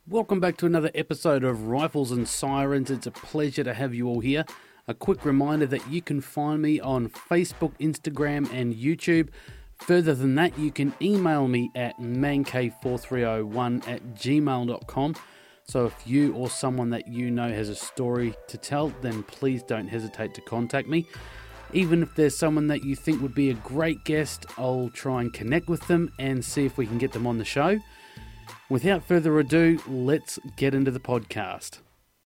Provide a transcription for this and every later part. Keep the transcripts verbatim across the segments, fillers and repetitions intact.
Welcome back to another episode of Rifles and Sirens. It's a pleasure to have you all here. A quick reminder that you can find me on Facebook, Instagram and YouTube. Further than that, you can email me at man k four three oh one at gmail dot com. So if you or someone that you know has a story to tell, then please don't hesitate to contact me. Even if there's someone that you think would be a great guest, I'll try and connect with them and see if we can get them on the show. Without further ado, let's get into the podcast.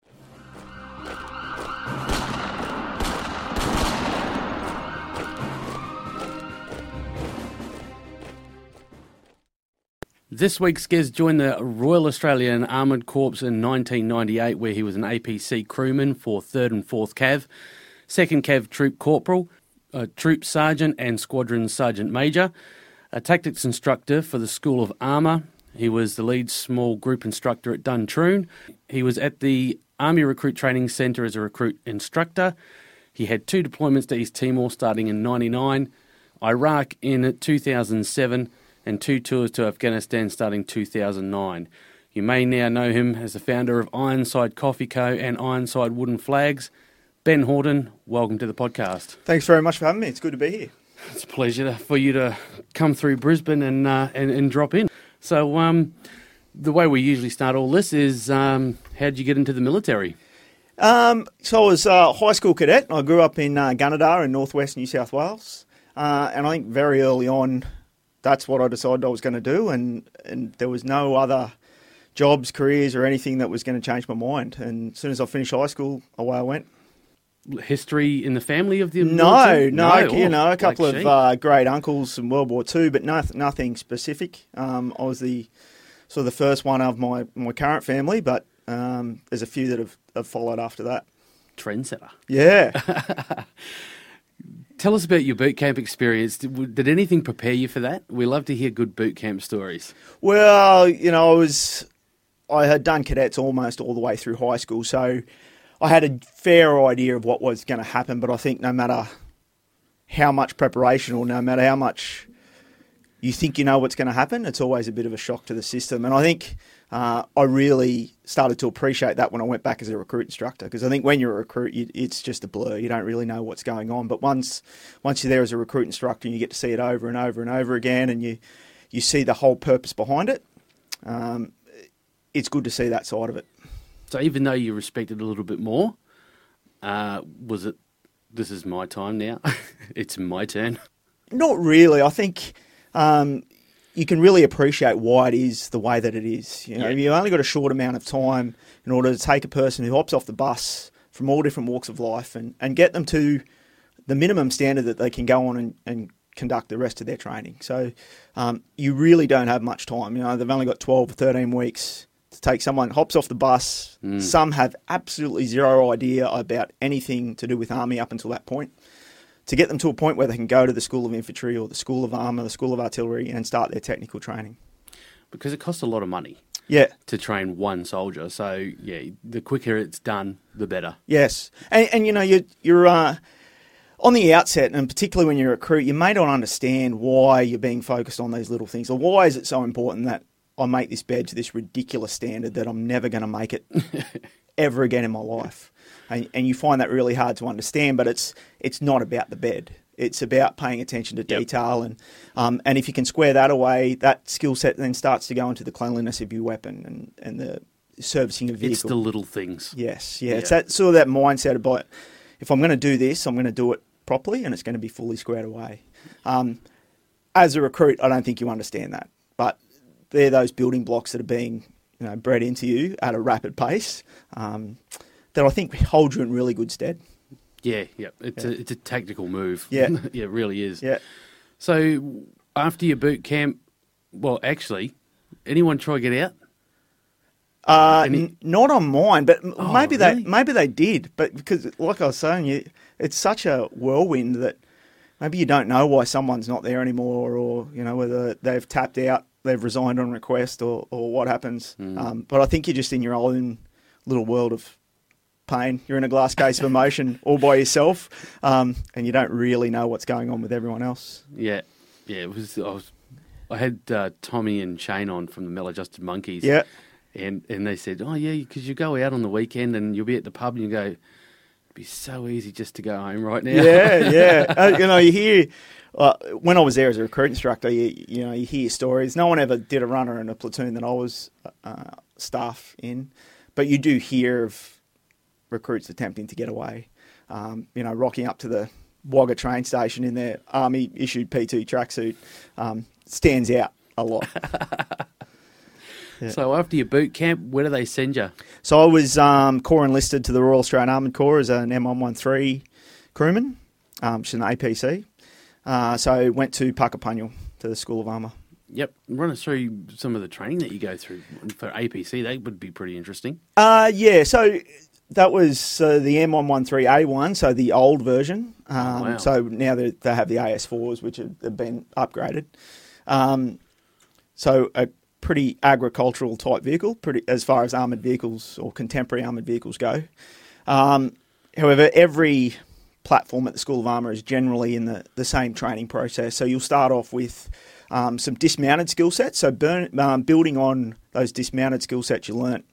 This week, Skez joined the Royal Australian Armoured Corps in nineteen ninety-eight, where he was an A P C crewman for third and fourth Cav, second Cav Troop Corporal, a Troop Sergeant and Squadron Sergeant Major, a tactics instructor for the School of Armour. He was the lead small group instructor at Duntroon. He was at the Army Recruit Training Centre as a recruit instructor. He had two deployments to East Timor starting in ninety-nine, Iraq in two thousand seven, and two tours to Afghanistan starting two thousand nine. You may now know him as the founder of Ironside Coffee Co. and Ironside Wooden Flags. Ben Horton, welcome to the podcast. Thanks very much for having me. It's good to be here. It's a pleasure for you to come through Brisbane and uh, and, and drop in. So um, the way we usually start all this is, um, how did you get into the military? Um, so I was a high school cadet. I grew up in uh, Gunnedah in northwest New South Wales. Uh, and I think very early on, that's what I decided I was going to do. And, and there was no other jobs, careers or anything that was going to change my mind. And as soon as I finished high school, away I went. History in the family of the No, military? no, no. you know, a couple Like of uh, great uncles in World War Two, but no, nothing specific. Um, I was the sort of the first one of my, my current family, but um, there's a few that have, have followed after that. Trendsetter. Yeah. Tell us about your boot camp experience. Did, did anything prepare you for that? We love to hear good boot camp stories. Well, you know, I was I had done cadets almost all the way through high school, so I had a fair idea of what was going to happen, but I think no matter how much preparation or no matter how much you think you know what's going to happen, it's always a bit of a shock to the system. And I think uh, I really started to appreciate that when I went back as a recruit instructor, because I think when you're a recruit, you, it's just a blur. You don't really know what's going on. But once once you're there as a recruit instructor and you get to see it over and over and over again and you, you see the whole purpose behind it, um, it's good to see that side of it. So even though you respected a little bit more, uh, was it, this is my time now, it's my turn? Not really. I think um, you can really appreciate why it is the way that it is. You know, Yeah. you've only got a short amount of time in order to take a person who hops off the bus from all different walks of life and, and get them to the minimum standard that they can go on and, and conduct the rest of their training. So um, you really don't have much time. You know, they've only got twelve or thirteen weeks to take someone, hops off the bus. Mm. Some have absolutely zero idea about anything to do with Army up until that point. To get them to a point where they can go to the School of Infantry or the School of Armour, the School of Artillery and start their technical training. Because it costs a lot of money. Yeah. To train one soldier. So, yeah, the quicker it's done, the better. Yes. And, and you know, you're, you're uh, on the outset, and particularly when you're a recruit, you may not understand why you're being focused on these little things, or why is it so important that I make this bed to this ridiculous standard that I'm never going to make it ever again in my life. And, and you find that really hard to understand, but it's it's not about the bed. It's about paying attention to detail. Yep. And um, and if you can square that away, that skill set then starts to go into the cleanliness of your weapon and, and the servicing of vehicle. It's the little things. Yes, yeah. yeah. It's that sort of that mindset about, if I'm going to do this, I'm going to do it properly and it's going to be fully squared away. Um, as a recruit, I don't think you understand that. But they're those building blocks that are being, you know, bred into you at a rapid pace um, that I think hold you in really good stead. Yeah, yeah. It's, yeah. A, it's a tactical move. Yeah. Yeah, it really is. Yeah. So after your boot camp, well, actually, anyone try to get out? Uh, Any... n- not on mine, but oh, maybe really? they maybe they did. But because, like I was saying, you, it's such a whirlwind that maybe you don't know why someone's not there anymore, or you know whether they've tapped out, they've resigned on request, or, or what happens. Mm. Um, but I think you're just in your own little world of pain. You're in a glass case of emotion all by yourself, um, and you don't really know what's going on with everyone else. Yeah, yeah. It was. I was. I had uh, Tommy and Shane on from the Maladjusted Monkeys. Yeah. And and they said, oh, yeah, because you go out on the weekend and you'll be at the pub and you go, it'd be so easy just to go home right now. Yeah, yeah. Uh, you know, you hear, uh, when I was there as a recruit instructor, you, you know, you hear stories. No one ever did a runner in a platoon that I was uh, staff in, but you do hear of recruits attempting to get away. Um, you know, rocking up to the Wagga train station in their Army-issued P two tracksuit um, stands out a lot. Yeah. So after your boot camp, where do they send you? So I was um, corps enlisted to the Royal Australian Armoured Corps as an M one thirteen crewman, um, which is an A P C. Uh, so went to Puckapunyal to the School of Armour. Yep. Run us through some of the training that you go through for A P C. That would be pretty interesting. Uh, yeah, so that was uh, the M one thirteen A one, so the old version. Um, oh, wow. So now they, they have the A S fours, which have, have been upgraded. Um, so a pretty agricultural type vehicle, pretty as far as armoured vehicles or contemporary armoured vehicles go. Um, however, every platform at the School of Armour is generally in the, the same training process. So you'll start off with um, some dismounted skill sets. So burn, um, building on those dismounted skill sets you learnt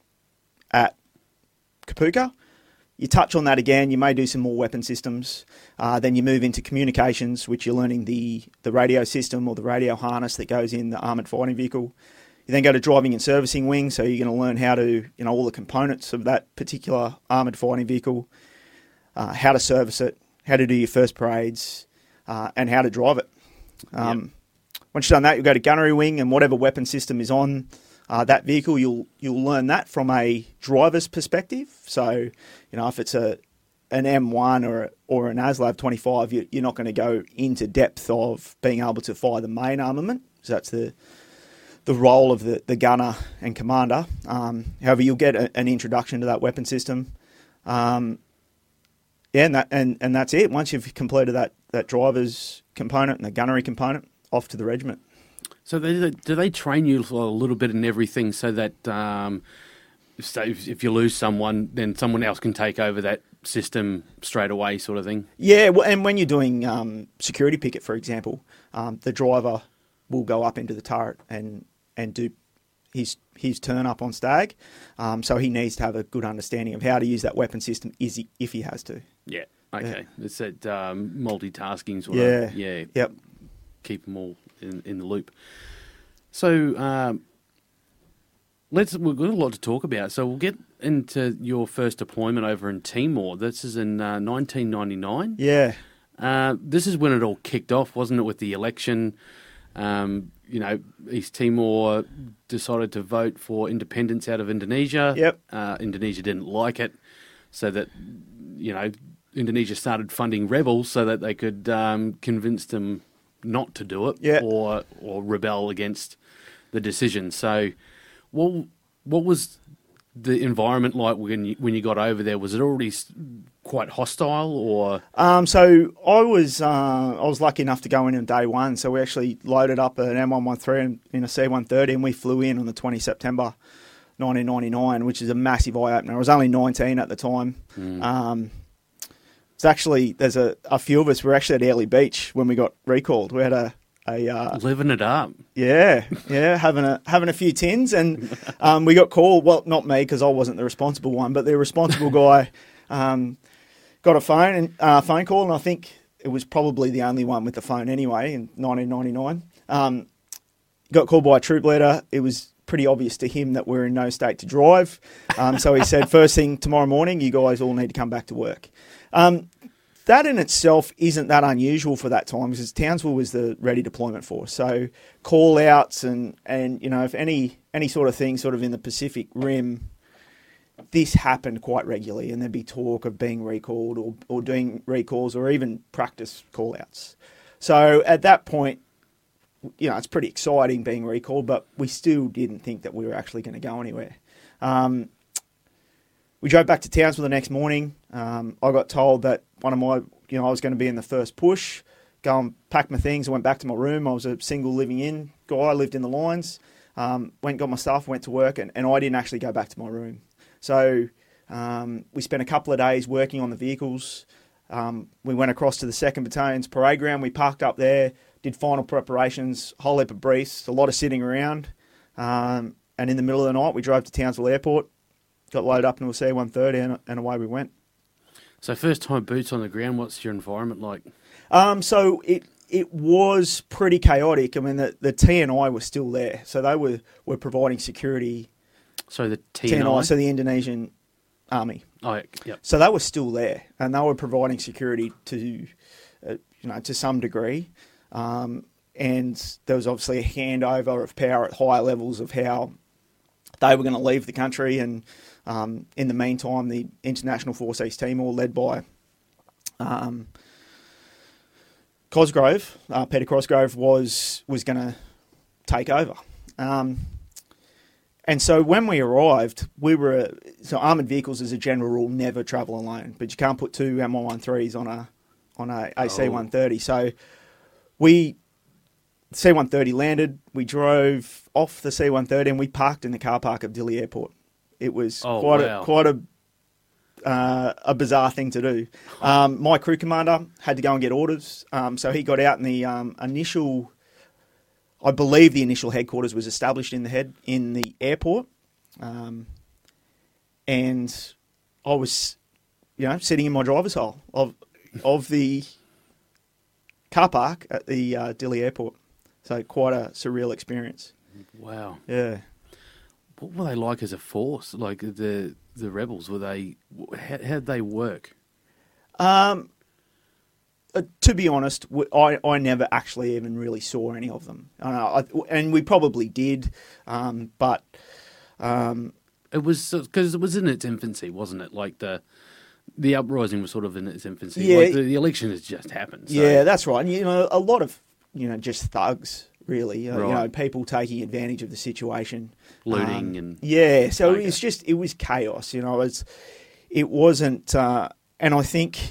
at Kapooka. You touch on that again, you may do some more weapon systems. Uh, then you move into communications, which you're learning the, the radio system or the radio harness that goes in the armoured fighting vehicle. You then go to driving and servicing wing, so you're going to learn how to, you know, all the components of that particular armoured fighting vehicle, uh, how to service it, how to do your first parades, uh, and how to drive it. Um, yep. Once you've done that, you'll go to gunnery wing, and whatever weapon system is on uh, that vehicle, you'll you'll learn that from a driver's perspective. So, you know, if it's a an M one or a, or an ASLAV twenty-five, you, you're not going to go into depth of being able to fire the main armament. So that's the the role of the, the gunner and commander. Um, however, you'll get a, an introduction to that weapon system. Um, yeah, and, that, and, and that's it. Once you've completed that, that driver's component and the gunnery component, off to the regiment. So they, do they train you a little bit in everything so that um, so if you lose someone, then someone else can take over that system straight away sort of thing? Yeah, well, and when you're doing um, security picket, for example, um, the driver will go up into the turret and and do his his turn up on stag. Um, so he needs to have a good understanding of how to use that weapon system is he, if he has to. Yeah, okay. Yeah. It's that um, multitasking sort yeah. of, yeah, yep. keep them all in, in the loop. So um, let's we've got a lot to talk about. So we'll get into your first deployment over in Timor. This is in uh, nineteen ninety-nine. Yeah. Uh, this is when it all kicked off, wasn't it, with the election? Um, you know, East Timor decided to vote for independence out of Indonesia. Yep. Uh, Indonesia didn't like it, so that, you know, Indonesia started funding rebels so that they could um, convince them not to do it yep. or or rebel against the decision. So, what what was the environment like when you, when you got over there? Was it already quite hostile, or? Um, so I was uh, I was lucky enough to go in on day one. So we actually loaded up an M one thirteen in a C one thirty, and we flew in on the twentieth of September, nineteen ninety-nine, which is a massive eye opener. I was only nineteen at the time. Mm. Um, it's actually there's a, a few of us were actually at Airlie Beach when we got recalled. We had a A, uh, living it up, yeah, yeah, having a having a few tins, and um, we got called. Well, not me because I wasn't the responsible one, but the responsible guy um, got a phone and uh, phone call, and I think it was probably the only one with the phone anyway in nineteen ninety-nine. Um, got called by a troop leader. It was pretty obvious to him that we're in no state to drive, um, so he said, "First thing tomorrow morning, you guys all need to come back to work." Um, That in itself isn't that unusual for that time because Townsville was the ready deployment force. So call outs and, and you know, if any any sort of thing sort of in the Pacific Rim, this happened quite regularly, and there'd be talk of being recalled or, or doing recalls or even practice call outs. So at that point, you know, it's pretty exciting being recalled, but we still didn't think that we were actually going to go anywhere. Um, We drove back to Townsville the next morning. Um, I got told that one of my, you know, I was going to be in the first push, go and pack my things. I went back to my room. I was a single living in guy, lived in the lines, um, went, got my stuff, went to work, and, and I didn't actually go back to my room. So um, we spent a couple of days working on the vehicles. Um, we went across to the second Battalion's parade ground. We parked up there, did final preparations, whole heap of briefs, a lot of sitting around. Um, and in the middle of the night, we drove to Townsville Airport, got loaded up into a C one thirty, and, and away we went. So first time boots on the ground, what's your environment like? Um, so it it was pretty chaotic. I mean, the, the T N I was still there. So they were, were providing security. So the T N I? T N I, so the Indonesian Army. Oh, yep. So they were still there, and they were providing security to, uh, you know, to some degree. Um, and there was obviously a handover of power at higher levels of how they were going to leave the country. And um, in the meantime, the International Force East Timor, led by um, Cosgrove, uh, Peter Cosgrove, was was going to take over. Um, and so when we arrived, we were so armoured vehicles as a general rule never travel alone, but you can't put two M one thirteens on a on a, a C one thirty. So we C one thirty landed, we drove off the C one thirty, and we parked in the car park of Dili Airport. It was oh, quite wow. a quite a uh, a bizarre thing to do. Um, my crew commander had to go and get orders, um, so he got out in the um, initial. I believe the initial headquarters was established in the head in the airport, um, and I was, you know, sitting in my driver's hole of of the car park at the uh, Dili Airport. So quite a surreal experience. Wow. Yeah. What were they like as a force? Like the the rebels, were they? How how'd they work? Um. Uh, to be honest, I, I never actually even really saw any of them. Uh, I, and we probably did, um, but... Um, it was because it was in its infancy, wasn't it? Like the the uprising was sort of in its infancy. Yeah, like the, the election has just happened. So. Yeah, that's right. And, you know, a lot of, you know, just thugs, really. Uh, right. You know, people taking advantage of the situation. Looting um, and... Yeah, so okay. it was just, it was chaos, you know. It, was, it wasn't... Uh, and I think...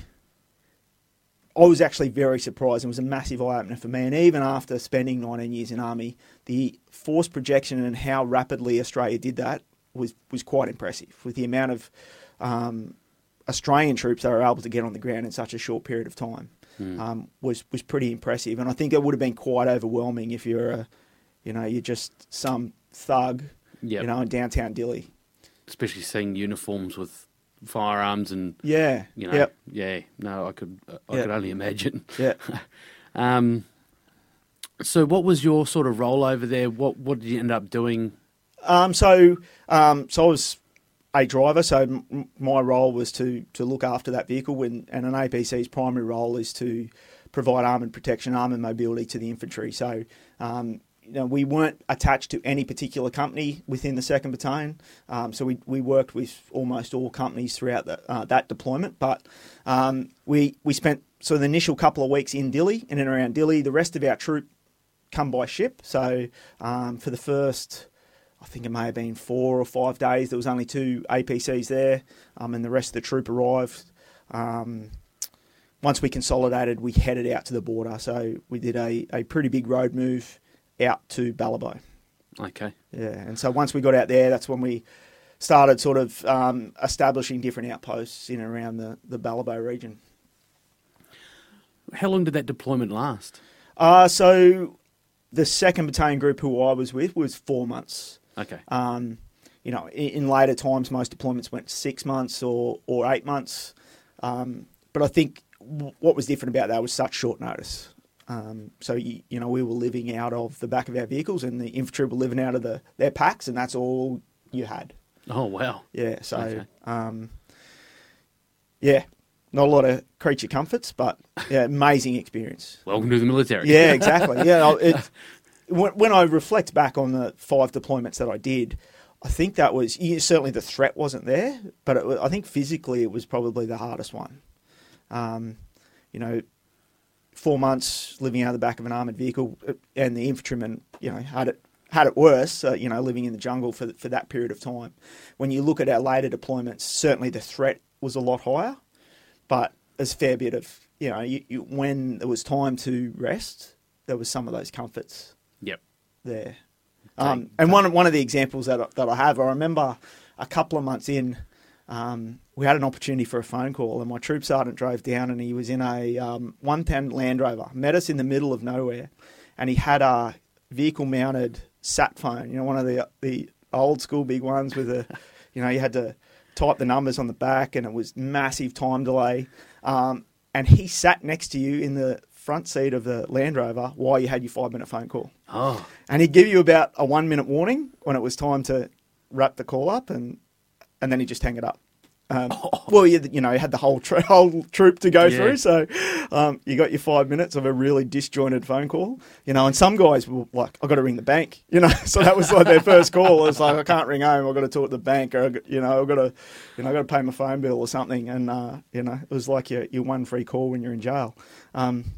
I was actually very surprised. It was a massive eye-opener for me. And even after spending nineteen years in Army, the force projection and how rapidly Australia did that was, was quite impressive. With the amount of um, Australian troops that were able to get on the ground in such a short period of time, mm. um, was was pretty impressive. And I think it would have been quite overwhelming if you're a, you know, you're just some thug, yep. you know, in downtown Dili. Especially seeing uniforms with firearms and yeah, you know, yep. yeah. No, I could, I yep. could only imagine. Yeah. um. So, what was your sort of role over there? What What did you end up doing? Um. So, um. So I was a driver. So m- my role was to to look after that vehicle. When and an A P C's primary role is to provide armoured protection, armoured mobility to the infantry. So, um. You know, we weren't attached to any particular company within the second Battalion, um, so we, we worked with almost all companies throughout the, uh, that deployment. But um, we we spent so the initial couple of weeks in Dili, in and around Dili. The rest of our troop come by ship. So um, for the first, I think it may have been four or five days, there was only two A P Cs there, um, and the rest of the troop arrived. Um, once we consolidated, we headed out to the border. So we did a, a pretty big road move out to Ballabo. Okay. Yeah, and so once we got out there, that's when we started sort of um, establishing different outposts in and around the, the Ballabo region. How long did that deployment last? Uh, so the second battalion group who I was with was four months. Okay. Um, you know, in, in later times, most deployments went six months or, or eight months. Um, but I think w- what was different about that was such short notice. Um, so, you, you know, we were living out of the back of our vehicles and the infantry were living out of the, their packs, and that's all you had. Oh, wow. Yeah, so, okay. um, yeah, not a lot of creature comforts, but yeah, amazing experience. Welcome to the military. Yeah, exactly. Yeah, it, when, when I reflect back on the five deployments that I did, I think that was, yeah, certainly the threat wasn't there, but it, I think physically it was probably the hardest one. Um, you know, Four months living out of the back of an armoured vehicle, and the infantrymen, you know, had it had it worse. Uh, you know, living in the jungle for for that period of time. When you look at our later deployments, certainly the threat was a lot higher, but there's a fair bit of, you know, you, you, when there was time to rest, there was some of those comforts. Yep. There, um, and one one of the examples that I, that I have, I remember a couple of months in. Um, we had an opportunity for a phone call, and my troop sergeant drove down, and he was in a um, one ten Land Rover, met us in the middle of nowhere, and he had a vehicle-mounted sat phone, you know, one of the the old school big ones with a, you know, you had to type the numbers on the back, and it was massive time delay. Um, and he sat next to you in the front seat of the Land Rover while you had your five minute phone call. Oh. And he'd give you about a one minute warning when it was time to wrap the call up, and and then he'd just hang it up. Um, oh. Well, you, you know, you had the whole tro- whole troop to go yeah. through, so um, you got your five minutes of a really disjointed phone call, you know. And some guys were like, "I've got to ring the bank," you know. So that was like their first call. It was like, "I can't ring home. I've got to talk to the bank, or you know, I've got to, you know, I've got to pay my phone bill or something." And uh, you know, it was like your your one free call when you're in jail. Um,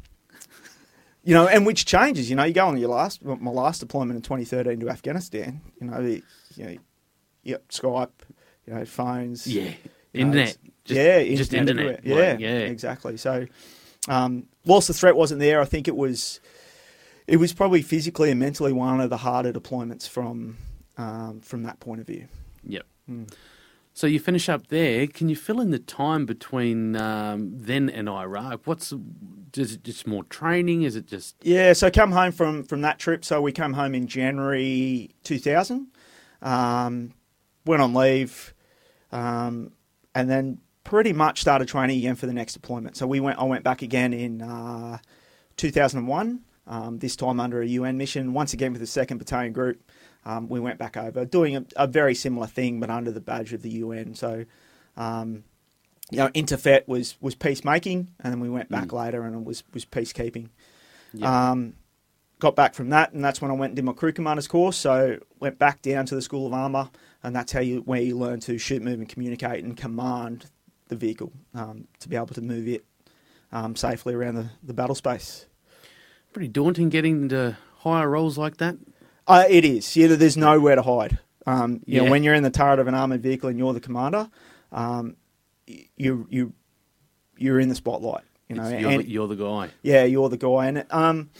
you know, and which changes. You know, you go on your last my last deployment in twenty thirteen to Afghanistan. You know, the, you know, you got Skype, you know, phones, yeah. Internet. You know, just, yeah, internet just internet. Yeah, like, yeah, exactly. So, um, whilst the threat wasn't there, I think it was it was probably physically and mentally one of the harder deployments from um, from that point of view. Yep. Mm. So you finish up there. Can you fill in the time between um, then and Iraq? What's is it just more training? Is it just yeah? So I come home from from that trip. So we came home in January two thousand. Um, went on leave. Um, and then pretty much started training again for the next deployment. So we went. I went back again in uh, two thousand one, um, this time under a U N mission, once again with the second Battalion Group. Um, we went back over, doing a, a very similar thing, but under the badge of the U N. So, um, you know, Interfet was, was peacemaking, and then we went back mm. later and it was, was peacekeeping. Yep. Um, got back from that, and that's when I went and did my crew commander's course. So went back down to the School of Armour, and that's how you where you learn to shoot, move, and communicate and command the vehicle um, to be able to move it um, safely around the, the battle space. Pretty daunting getting into higher roles like that. Uh, it is. You know, there's nowhere to hide. Um, you yeah. know, when you're in the turret of an armoured vehicle and you're the commander, um, you you you're in the spotlight. You know, you're, and, the, you're the guy. Yeah, you're the guy, and um,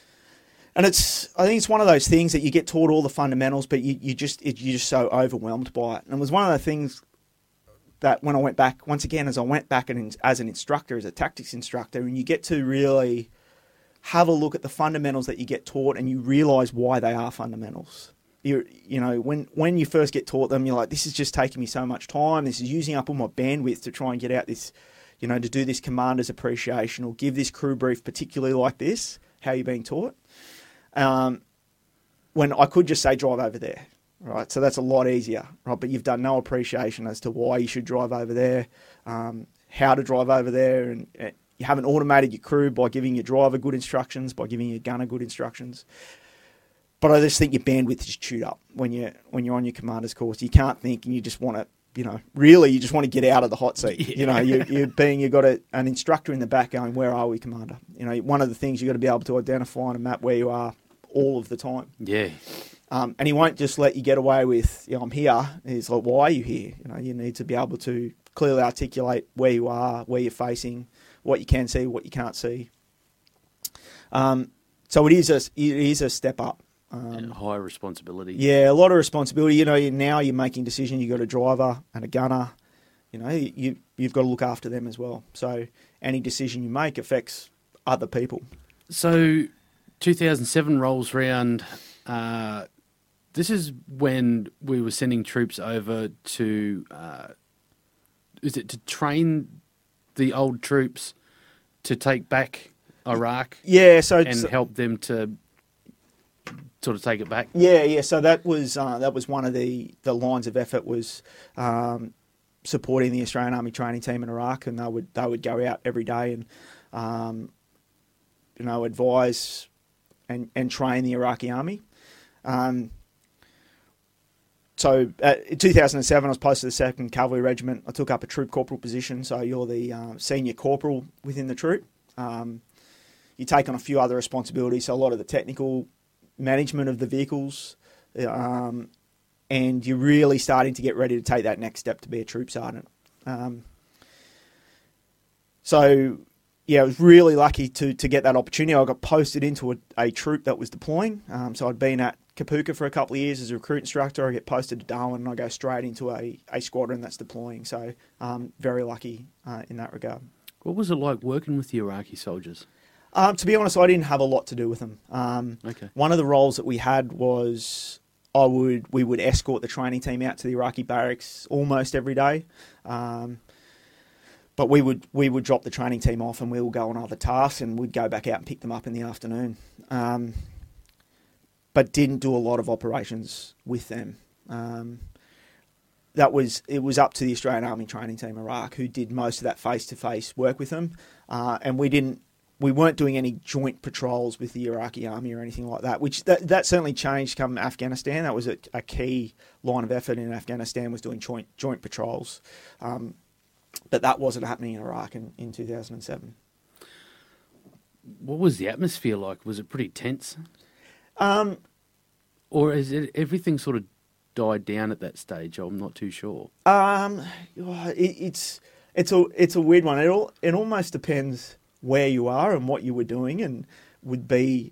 and it's. I think it's one of those things that you get taught all the fundamentals, but you you just it, you're just so overwhelmed by it. And it was one of the things that when I went back once again, as I went back and as an instructor, as a tactics instructor, and you get to really have a look at the fundamentals that you get taught, and you realise why they are fundamentals. You you know, when, when you first get taught them, you're like, this is just taking me so much time. This is using up all my bandwidth to try and get out this, you know, to do this commander's appreciation or give this crew brief, particularly like this, how you're being taught. Um, when I could just say, drive over there, right? So that's a lot easier, right? But you've done no appreciation as to why you should drive over there, um, how to drive over there, and, and you haven't automated your crew by giving your driver good instructions, by giving your gunner good instructions. But I just think your bandwidth is chewed up when you're, when you're on your commander's course. You can't think, and you just want to, you know, really you just want to get out of the hot seat. Yeah. You know, you, you're being, you've got a, an instructor in the back going, where are we, Commander? You know, one of the things you've got to be able to identify on a map where you are all of the time. Yeah. Um, and he won't just let you get away with, you know, I'm here. He's like, why are you here? You know, you need to be able to clearly articulate where you are, where you're facing, what you can see, what you can't see. Um, so it is a, it is a step up. Um, high responsibility. Yeah, a lot of responsibility. You know, you, now you're making decisions. You've got a driver and a gunner. You know, you, you've got to look after them as well. So any decision you make affects other people. So two thousand seven rolls round. Uh, this is when we were sending troops over to, uh, is it to train the old troops to take back Iraq? Yeah, so and help them to sort of take it back. Yeah, yeah. So that was uh, that was one of the, the lines of effort was um, supporting the Australian Army training team in Iraq, and they would they would go out every day and um, you know advise and and train the Iraqi army. Um, so uh, in two thousand seven, I was posted to the second Cavalry Regiment. I took up a troop corporal position, so you're the uh, senior corporal within the troop. Um, you take on a few other responsibilities, so a lot of the technical management of the vehicles, um, and you're really starting to get ready to take that next step to be a troop sergeant. Um, so, yeah, I was really lucky to to get that opportunity. I got posted into a, a troop that was deploying. Um, so I'd been at Kapuka for a couple of years as a recruit instructor. I get posted to Darwin, and I go straight into a, a squadron that's deploying. So um, very lucky uh, in that regard. What was it like working with the Iraqi soldiers? Um, to be honest, I didn't have a lot to do with them. Um, okay. One of the roles that we had was I would we would escort the training team out to the Iraqi barracks almost every day. Um, but we would we would drop the training team off and we would go on other tasks and we'd go back out and pick them up in the afternoon. Um, but didn't do a lot of operations with them. Um, that was it was up to the Australian Army Training Team Iraq, who did most of that face-to-face work with them, uh, and we didn't we weren't doing any joint patrols with the Iraqi Army or anything like that. Which that, that certainly changed come Afghanistan. That was a, a key line of effort in Afghanistan, was doing joint joint patrols, um, but that wasn't happening in Iraq in, in two thousand seven. What was the atmosphere like? Was it pretty tense? Um, or is it everything sort of died down at that stage? I'm not too sure. Um, it, it's it's a it's a weird one. It all it almost depends where you are and what you were doing, and would be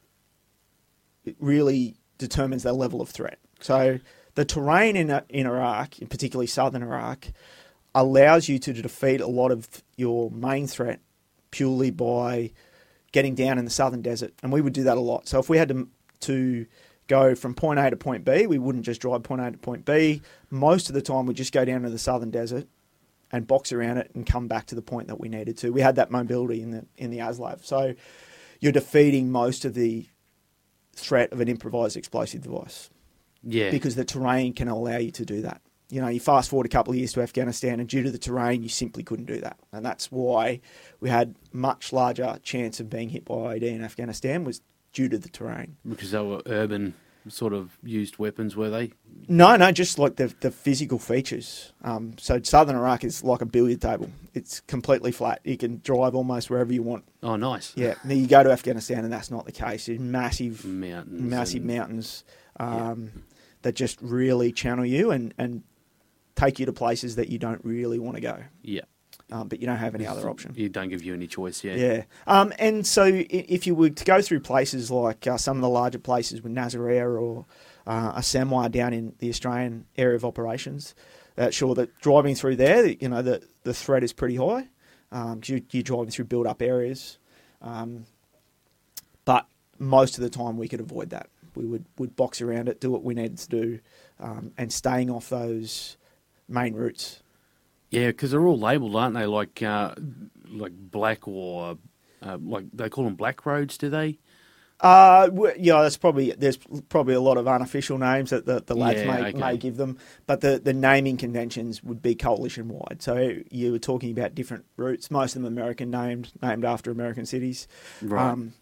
it really determines their level of threat. So the terrain in in Iraq, in particularly southern Iraq, allows you to defeat a lot of your main threat purely by getting down in the southern desert, and we would do that a lot. So if we had to to go from point A to point B, we wouldn't just drive point A to point B. Most of the time, we'd just go down to the southern desert and box around it and come back to the point that we needed to. We had that mobility in the in the ASLAV. So you're defeating most of the threat of an improvised explosive device. Yeah. Because the terrain can allow you to do that. You know, you fast forward a couple of years to Afghanistan, and due to the terrain, you simply couldn't do that. And that's why we had much larger chance of being hit by I E D in Afghanistan, was due to the terrain. Because they were urban sort of used weapons, were they? No, no, just like the the physical features. Um, so southern Iraq is like a billiard table. It's completely flat. You can drive almost wherever you want. Oh, nice. Yeah. Now you go to Afghanistan and that's not the case. There's massive mountains, massive and, mountains um, yeah. that just really channel you and, and take you to places that you don't really want to go. Yeah. Um, but you don't have any other option. It don't give you any choice, yeah. Yeah. Um, and so if you were to go through places like uh, some of the larger places with Nasiriyah or uh, Asemwa down in the Australian area of operations, uh, sure, that driving through there, you know, the, the threat is pretty high because um, you, you're driving through built-up areas. Um, but most of the time we could avoid that. We would, would box around it, do what we needed to do, um, and staying off those main routes. Yeah, because they're all labelled, aren't they? Like, uh, like black or uh, like they call them black roads, do they? Uh, yeah, that's probably there's probably a lot of unofficial names that the, the lads Yeah, may, okay. may give them, but the, the naming conventions would be coalition wide. So you were talking about different routes, most of them American named, named after American cities. Right. Um,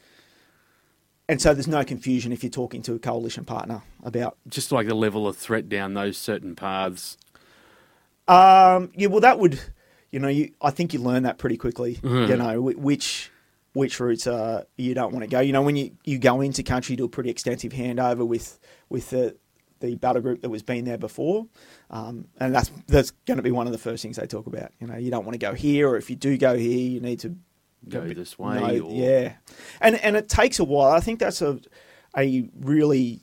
and so there's no confusion if you're talking to a coalition partner about. Just like the level of threat down those certain paths. Um, yeah, well, that would, you know, you, I think you learn that pretty quickly, Mm-hmm. you know, wh- which which routes uh, you don't want to go. You know, when you, you go into country, you do a pretty extensive handover with with the, the battle group that was been there before, um, and that's that's going to be one of the first things they talk about. You know, you don't want to go here, or if you do go here, you need to Go bit- this way. know- or... Yeah, and and it takes a while. I think that's a a really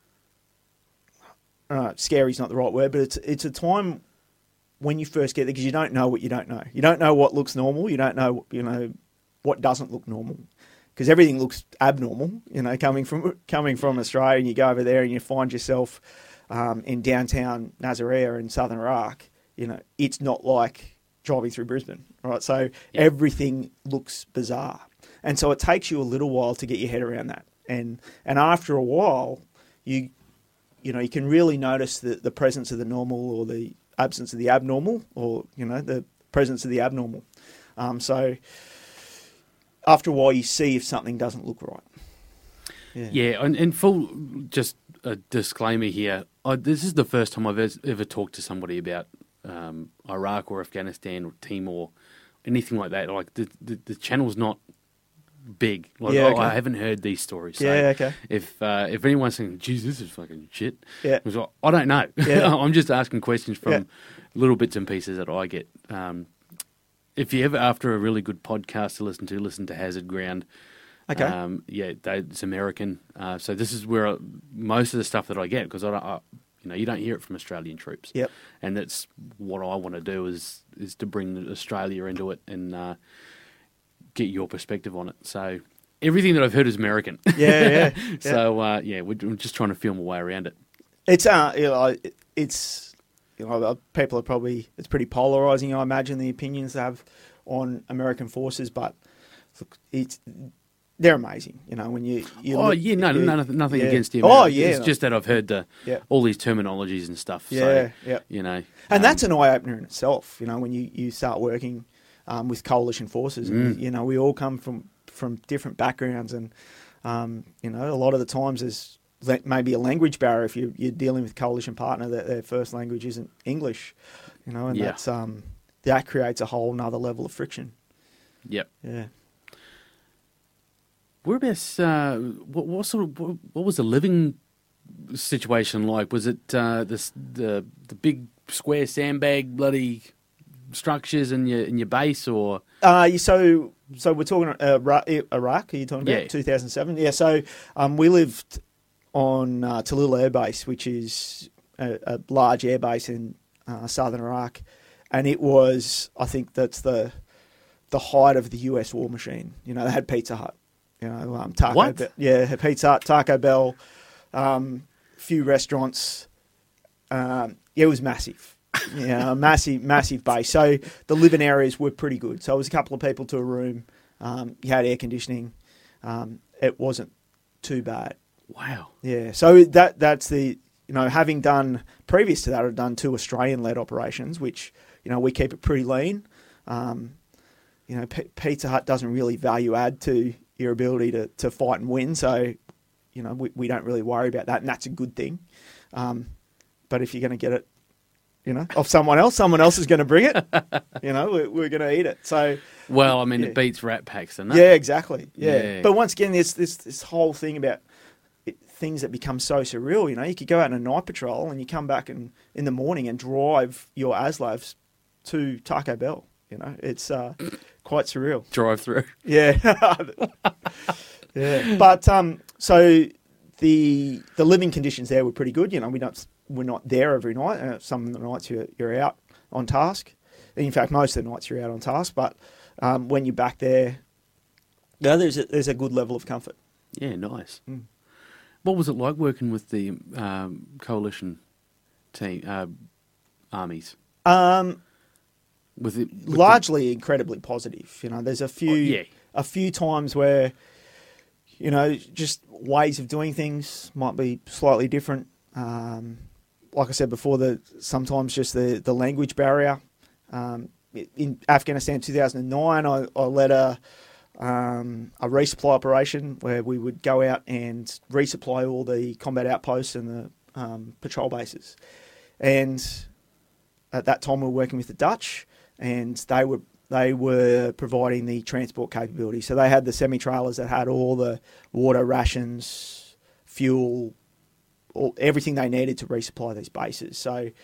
uh, scary is not the right word, but it's it's a time when you first get there, because you don't know what you don't know. You don't know what looks normal. You don't know, you know, what doesn't look normal, because everything looks abnormal. You know, coming from coming from Australia, and you go over there and you find yourself um, in downtown Nasiriyah in southern Iraq. You know, it's not like driving through Brisbane, right? So Yeah. everything looks bizarre, and so it takes you a little while to get your head around that. And and after a while, you you know you can really notice the the presence of the normal or the absence of the abnormal, or, you know, the presence of the abnormal. Um, so after a while, you see if something doesn't look right. Yeah. Yeah, and, and full, just a disclaimer here. I, this is the first time I've ever, ever talked to somebody about um, Iraq or Afghanistan or Timor, anything like that. Like, the, the, the channel's not big. Like, Yeah, I- okay. I haven't heard these stories. So Yeah, okay. If uh, if anyone's saying, geez, this is fucking shit, Yeah. it's like, I don't know. Yeah. I'm just asking questions from Yeah. little bits and pieces that I get. Um, if you ever, after a really good podcast to listen to, listen to Hazard Ground. Okay. Um, yeah, they, it's American. Uh, so this is where I, most of the stuff that I get, because I, don't, I, you know, you don't hear it from Australian troops. Yep. And that's what I want to do is is to bring Australia into it and uh, get your perspective on it. So everything that I've heard is American. Yeah, yeah. yeah. So uh, yeah, we're, we're just trying to feel my way around it. It's uh, you know, it's you know, people are probably it's pretty polarizing. I imagine the opinions they have on American forces, but look, it's they're amazing. You know, when you, you oh look, yeah, no, you, no, nothing yeah. against the Oh Americans. yeah, It's just that I've heard the yeah. all these terminologies and stuff. Yeah, so, yeah. You know, and um, that's an eye opener in itself. You know, when you, you start working um, with coalition forces, Mm. and, you know, we all come from from different backgrounds, and um, you know, a lot of the times there's le- maybe a language barrier if you, you're dealing with a coalition partner that their first language isn't English. You know, and Yeah. that's um, that creates a whole nother level of friction. Yep. Yeah. Whereabouts? Uh, what, what sort of what, what was the living situation like? Was it uh, the the the big square sandbag bloody structures in your in your base, or Uh, you- so so we're talking uh, Ra- Iraq. Are you talking about Yeah. two thousand seven? Yeah. So um, we lived on uh, Talil Air Base, which is a, a large air base in uh, southern Iraq, and it was, I think, that's the the height of the U S war machine. You know, they had Pizza Hut. You know, um, Taco What? Bell, yeah, Pizza Hut, Taco Bell, um, few restaurants. Um, yeah, it was massive. Yeah, a massive, massive base. So the living areas were pretty good. So it was a couple of people to a room. Um, you had air conditioning. Um, it wasn't too bad. wow? Yeah. So that that's the, you know, having done, previous to that, I've done two Australian-led operations, which, you know, we keep it pretty lean. Um, you know, P- Pizza Hut doesn't really value add to your ability to, to fight and win. So, you know, we, we don't really worry about that, and that's a good thing. Um, but if you're going to get it, you know, off someone else, someone else is going to bring it. You know, we're, we're going to eat it. So, Well, I mean, Yeah. it beats Rat Packs, doesn't it? yeah, exactly. Yeah. Yeah. But once again, there's this this whole thing about it, things that become so surreal. You know, you could go out on a night patrol and you come back and, in the morning and drive your ASLAVs to Taco Bell. You know, it's uh, quite surreal. Drive through. Yeah. Yeah. But um, so the the living conditions there were pretty good. You know, we don't we're not there every night. Uh, some of the nights you're you're out on task. In fact, most of the nights you're out on task. But um, when you're back there, yeah, there's a, there's a good level of comfort. Yeah, nice. Mm. What was it like working with the um, coalition team uh, armies? Um, Was it with largely incredibly positive. You know, there's a few Oh, yeah. a few times where, you know, just ways of doing things might be slightly different. Um, like I said before, the sometimes just the, the language barrier. Um, in Afghanistan, two thousand nine, I, I led a um, a resupply operation where we would go out and resupply all the combat outposts and the um, patrol bases. And at that time, we were working with the Dutch, and they were they were providing the transport capability. So they had the semi-trailers that had all the water, rations, fuel, all, everything they needed to resupply these bases. So it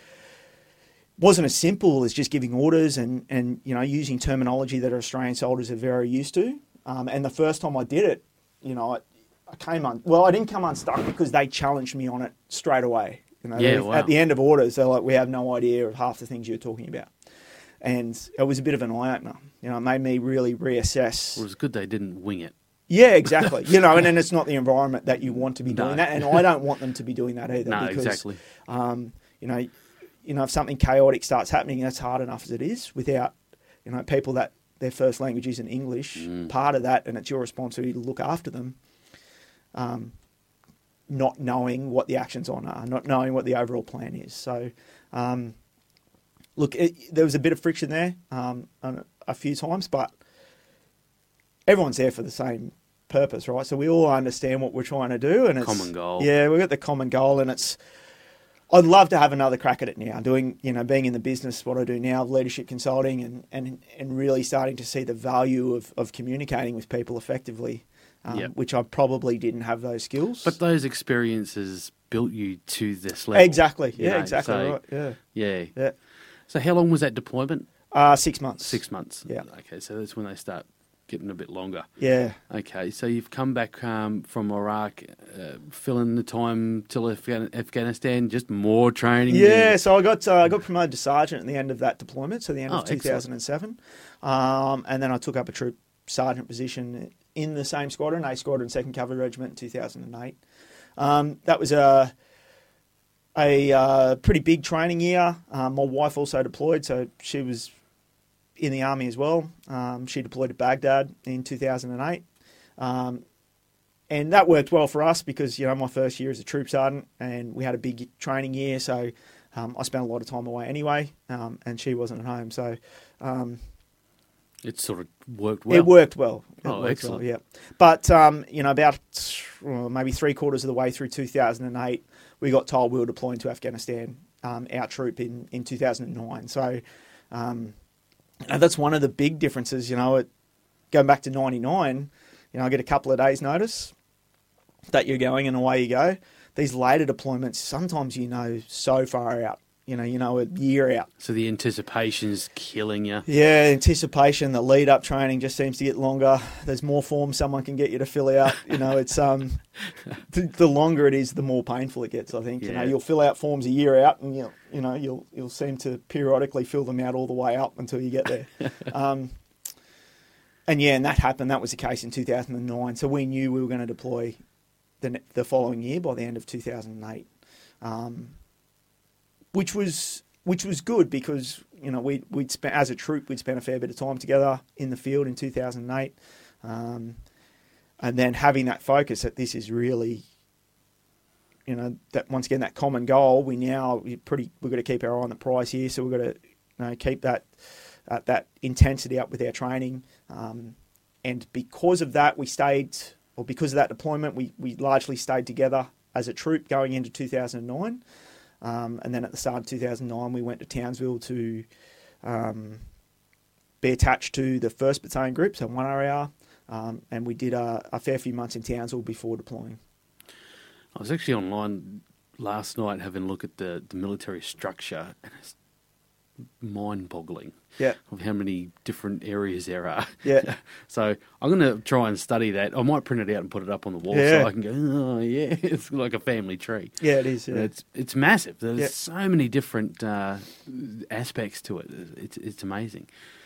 wasn't as simple as just giving orders and, and you know, using terminology that Australian soldiers are very used to. Um, and the first time I did it, you know, I, I came un- well, I didn't come unstuck because they challenged me on it straight away. You know, Yeah, they- wow. At the end of orders, they're like, "We have no idea of half the things you're talking about," and it was a bit of an eye opener. You know, it made me really reassess. Well, it was good they didn't wing it. Yeah, exactly. You know, and then it's not the environment that you want to be doing No. that, and I don't want them to be doing that either. No, because, exactly. Um, you know, you know, if something chaotic starts happening, that's hard enough as it is without, you know, people that their first language isn't English. Mm. Part of that, and it's your responsibility to look after them. Um, not knowing what the actions on are, not knowing what the overall plan is. So, um, look, it, there was a bit of friction there um, a, a few times, but everyone's there for the same purpose, right? So we all understand what we're trying to do, and it's Common goal. Yeah, we've got the common goal, and it's. I'd love to have another crack at it now, doing, you know, being in the business, what I do now, leadership consulting, and, and, and really starting to see the value of, of communicating with people effectively, um, Yep. which I probably didn't have those skills. But those experiences built you to this level. Exactly, you yeah, know, exactly so- right, yeah. Yeah. Yeah. So how long was that deployment? Uh, six months. Six months. Yeah. Okay, so that's when they start getting a bit longer. Yeah. Okay, so you've come back um, from Iraq, uh, filling the time till Afghan- Afghanistan, just more training. Yeah, so I got uh, I got promoted to sergeant at the end of that deployment, so the end Oh, of two thousand seven. Um, and then I took up a troop sergeant position in the same squadron, A Squadron, second Cavalry Regiment in two thousand eight. Um, that was a a uh, pretty big training year. Um, my wife also deployed, so she was in the army as well. Um, she deployed to Baghdad in two thousand eight. Um, and that worked well for us because, you know, my first year as a troop sergeant and we had a big training year, so um, I spent a lot of time away anyway, um, and she wasn't at home, so... Um, it sort of worked well. It worked well. It oh, worked excellent. Well, yeah. But, um, you know, about well, maybe three quarters of the way through two thousand eight, we got told we were deploying to Afghanistan, um, our troop in, in two thousand nine. So um, you know, that's one of the big differences, you know, it, going back to ninety-nine, you know, I get a couple of days notice that you're going and away you go. These later deployments, sometimes you know so far out. You know, you know, a year out. So the anticipation's killing you. Yeah, anticipation, the lead-up training just seems to get longer. There's more forms someone can get you to fill out. You know, it's um, the, the longer it is, the more painful it gets. I think. Yeah. You know, you'll fill out forms a year out, and you you know you'll you'll seem to periodically fill them out all the way up until you get there. um, and yeah, and that happened. That was the case in two thousand nine. So we knew we were going to deploy the the following year by the end of two thousand eight. Um, Which was which was good because, you know, we we'd spent as a troop we'd spent a fair bit of time together in the field in two thousand eight, um, and then having that focus that this is really, you know, that once again that common goal. We now we pretty we've got to keep our eye on the prize here, so we've got to, you know, keep that uh, that intensity up with our training, um, and because of that we stayed, or because of that deployment we we largely stayed together as a troop going into two thousand nine. Um, and then at the start of two thousand nine, we went to Townsville to um, be attached to the first Battalion Group, so one R A R, um, and we did a, a fair few months in Townsville before deploying. I was actually online last night having a look at the, the military structure, and it's mind-boggling yeah. of how many different areas there are. Yeah. So I'm going to try and study that. I might print it out and put it up on the wall yeah. so I can go, oh, yeah, it's like a family tree. Yeah, it is. Yeah. It's it's massive. There's yeah. so many different uh, aspects to it. It's, it's amazing.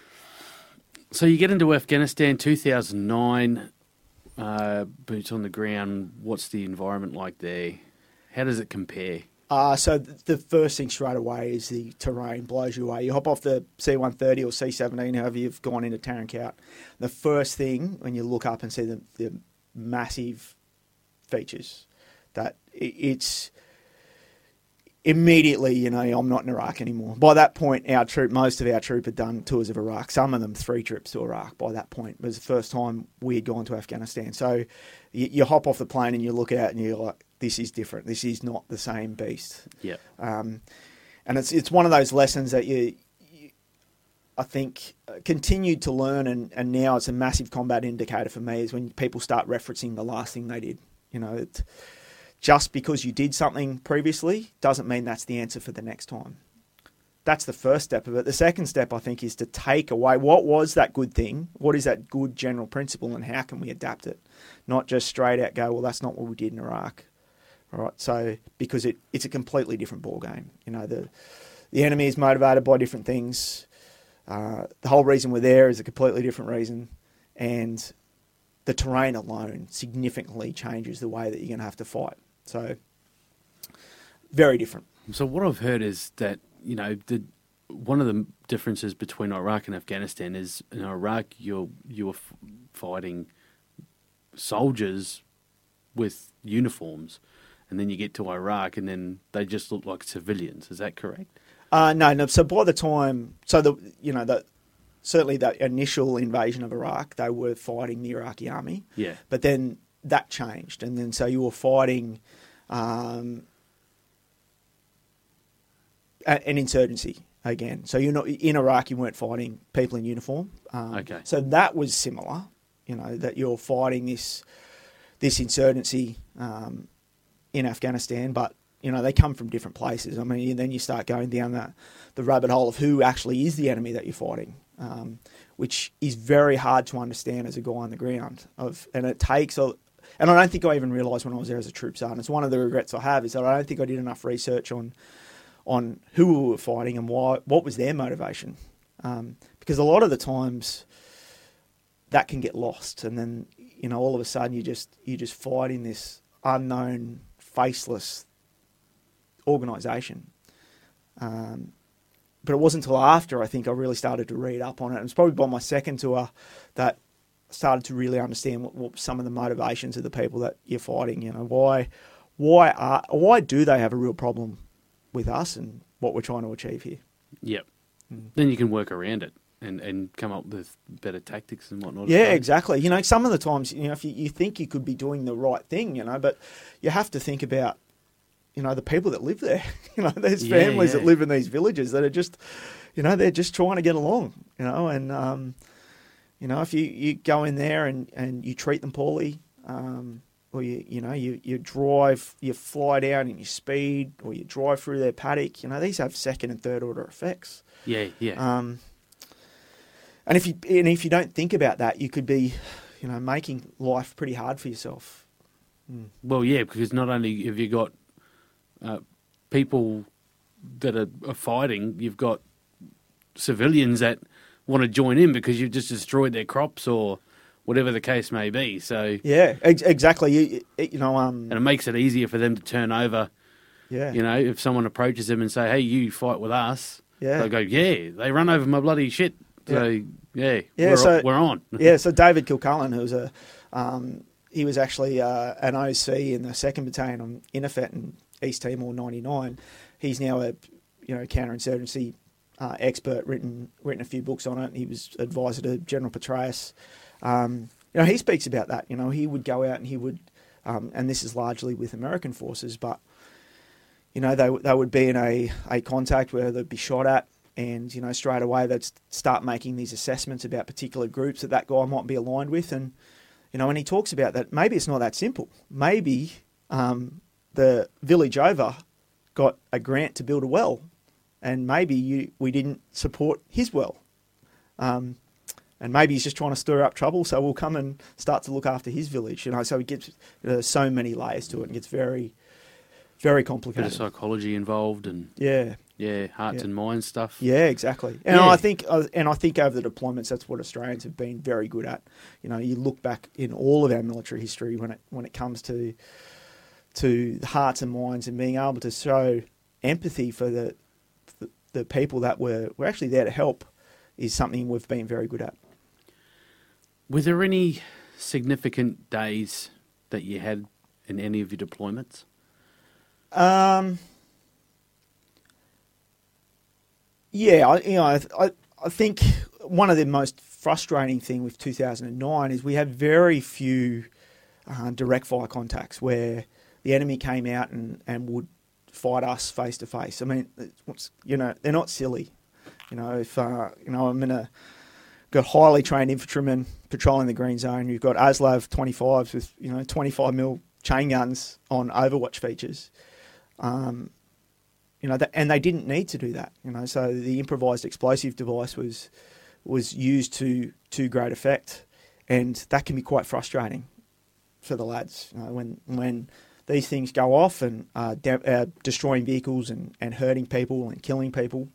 So you get into Afghanistan two thousand nine, uh, boots on the ground. What's the environment like there? How does it compare? Uh, so th- the first thing straight away is the terrain blows you away. You hop off the C one thirty or C seventeen, however you've gone into Tarin Kowt. The first thing, when you look up and see the, the massive features, that it, it's immediately, you know, I'm not in Iraq anymore. By that point, our troop, most of our troop had done tours of Iraq. Some of them three trips to Iraq by that point. It was the first time we had gone to Afghanistan. So you, you hop off the plane and you look out and you're like, this is different. This is not the same beast. Yeah. Um, and it's it's one of those lessons that you, you I think, uh, continued to learn, and, and now it's a massive combat indicator for me, is when people start referencing the last thing they did. You know, it, just because you did something previously doesn't mean that's the answer for the next time. That's the first step of it. The second step, I think, is to take away what was that good thing, what is that good general principle, and how can we adapt it? Not just straight out go, well, that's not what we did in Iraq. All right, so because it, it's a completely different ball game. You know, the the enemy is motivated by different things. Uh, the whole reason we're there is a completely different reason, and the terrain alone significantly changes the way that you're going to have to fight. So, very different. So what I've heard is that, you know, the one of the differences between Iraq and Afghanistan is in Iraq you're you're f- fighting soldiers with uniforms. And then you get to Iraq, and then they just look like civilians. Is that correct? Uh, no, no. So by the time, so the you know the certainly the initial invasion of Iraq, they were fighting the Iraqi army. Yeah. But then that changed, and then so you were fighting um, a, an insurgency again. So you're not in Iraq. You weren't fighting people in uniform. Um, okay. So that was similar. You know that you're fighting this this insurgency. Um, in Afghanistan, but you know they come from different places. I mean, and then you start going down the the rabbit hole of who actually is the enemy that you're fighting, um, which is very hard to understand as a guy on the ground. Of and it takes a, and I don't think I even realised when I was there as a troop sergeant. It's one of the regrets I have is that I don't think I did enough research on on who we were fighting and why, what was their motivation, um, because a lot of the times that can get lost, and then you know all of a sudden you just you just fight in this unknown, faceless organisation. Um, but it wasn't until after I think I really started to read up on it. It was probably by my second tour that I started to really understand what, what some of the motivations of the people that you're fighting. You know, why why are why do they have a real problem with us and what we're trying to achieve here? Yep. Mm. Then you can work around it. And, and come up with better tactics and whatnot. Yeah, exactly. You know, some of the times, you know, if you, you think you could be doing the right thing, you know, but you have to think about, you know, the people that live there. You know, there's yeah, families yeah. that live in these villages that are just, you know, they're just trying to get along, you know, and, um, you know, if you, you go in there and, and you treat them poorly, um, or you, you know, you, you drive, you fly down and you speed, or you drive through their paddock, you know, these have second and third order effects. Yeah, yeah. Um, And if you and if you don't think about that, you could be, you know, making life pretty hard for yourself. Mm. Well, yeah, because not only have you got uh, people that are, are fighting, you've got civilians that want to join in because you've just destroyed their crops or whatever the case may be. So yeah, ex- exactly. You, you know, um, and it makes it easier for them to turn over. Yeah, you know, if someone approaches them and say, "Hey, you fight with us," yeah, they'll go, "Yeah." They run over my bloody shit. So, yeah, yeah, yeah we're, so, we're on. yeah, so David Kilcullen, who was a, um, he was actually uh, an O C in the second Battalion on Innerfet in East Timor ninety-nine. He's now a, you know, counterinsurgency uh, expert, written written a few books on it. He was advisor to General Petraeus. Um, you know, he speaks about that. You know, he would go out and he would, um, and this is largely with American forces, but, you know, they, they would be in a, a contact where they'd be shot at. And, you know, straight away they'd start making these assessments about particular groups that that guy might be aligned with. And, you know, when he talks about that, maybe it's not that simple. Maybe um, the village over got a grant to build a well, and maybe you, we didn't support his well. Um, and maybe he's just trying to stir up trouble, so we'll come and start to look after his village. You know, so it gets uh, so many layers to it and gets very, very complicated. Bit of psychology involved and... Yeah. Yeah, hearts yeah. and minds stuff. Yeah, exactly. And yeah. I think, and I think over the deployments, that's what Australians have been very good at. You know, you look back in all of our military history when it when it comes to to hearts and minds and being able to show empathy for the the, the people that were were actually there to help is something we've been very good at. Were there any significant days that you had in any of your deployments? Um. Yeah, I, you know, I, I I think one of the most frustrating thing with two thousand nine is we had very few uh, direct fire contacts where the enemy came out and, and would fight us face to face. I mean, it's, you know, they're not silly. You know, if uh, you know, I'm in a got highly trained infantrymen patrolling the green zone. You've got ASLAV twenty-fives with you know twenty-five mil chain guns on Overwatch features. Um, You know, and they didn't need to do that. You know, so the improvised explosive device was was used to to great effect, and that can be quite frustrating for the lads. You know, when when these things go off and uh, de- uh, destroying vehicles and, and hurting people and killing people.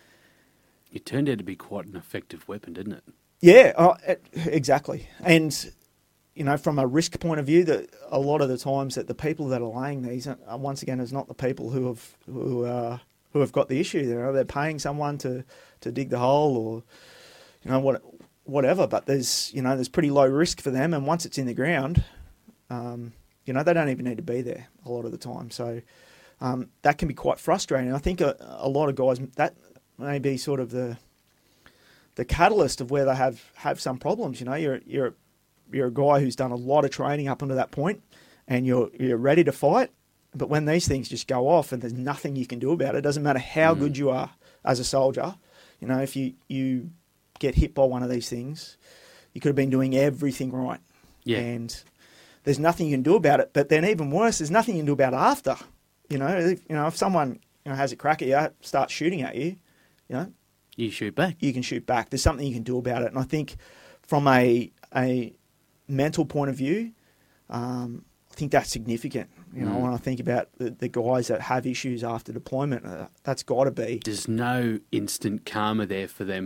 It turned out to be quite an effective weapon, didn't it? Yeah, uh, exactly. And you know, from a risk point of view, that a lot of the times that the people that are laying these, are, once again, is not the people who have who uh, who have got the issue. You know, they're paying someone to, to dig the hole or you know what whatever. But there's you know there's pretty low risk for them, and once it's in the ground, um, you know they don't even need to be there a lot of the time. So um, that can be quite frustrating. I think a, a lot of guys that may be sort of the the catalyst of where they have, have some problems. You know, you're you're You're a guy who's done a lot of training up until that point, and you're you're ready to fight. But when these things just go off and there's nothing you can do about it, it doesn't matter how mm. good you are as a soldier. You know, if you, you get hit by one of these things, you could have been doing everything right. Yeah. And there's nothing you can do about it. But then even worse, there's nothing you can do about it after. You know, if, you know, if someone you know has a crack at you, starts shooting at you, you know, you shoot back. You can shoot back. There's something you can do about it. And I think from a a mental point of view, um, I think that's significant. You know, mm. when I think about the, the guys that have issues after deployment, uh, that's got to be. There's no instant karma there for them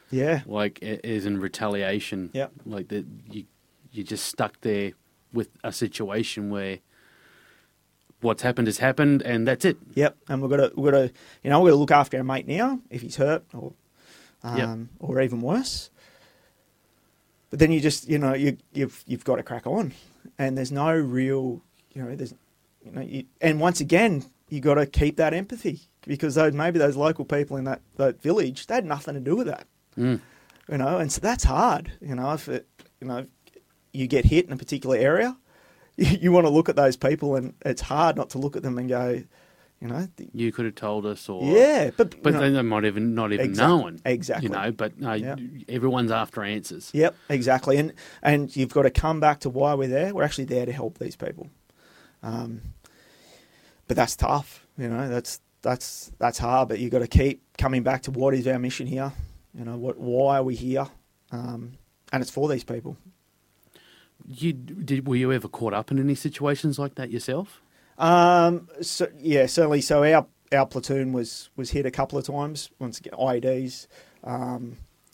Yeah. Like as in retaliation. Yep. Like that you you're just stuck there with a situation where what's happened has happened and that's it. Yep. And we've got to, we've got to, you know, we've got to look after our mate now if he's hurt or, um, Yep. or even worse. But then you just, you know, you, you've you've got to crack on, and there's no real, you know, there's, you know, you, and once again, you got to keep that empathy because those maybe those local people in that, that village, they had nothing to do with that, Mm. you know, and so that's hard, you know, if it, you know, you get hit in a particular area, you, you want to look at those people, and it's hard not to look at them and go, you know, the, You could have told us, or yeah, but but you know, then they might even not even Exact- known. exactly. You know, but no, Yeah. everyone's after answers. Yep, exactly. And and you've got to come back to why we're there. We're actually there to help these people. Um, but that's tough, you know, that's that's that's hard, but you've got to keep coming back to what is our mission here, you know, what why are we here? Um, and it's for these people. You did? Were you ever caught up in any situations like that yourself? Um, so yeah, certainly. So our our platoon was was hit a couple of times. Once again, I E Ds. Um,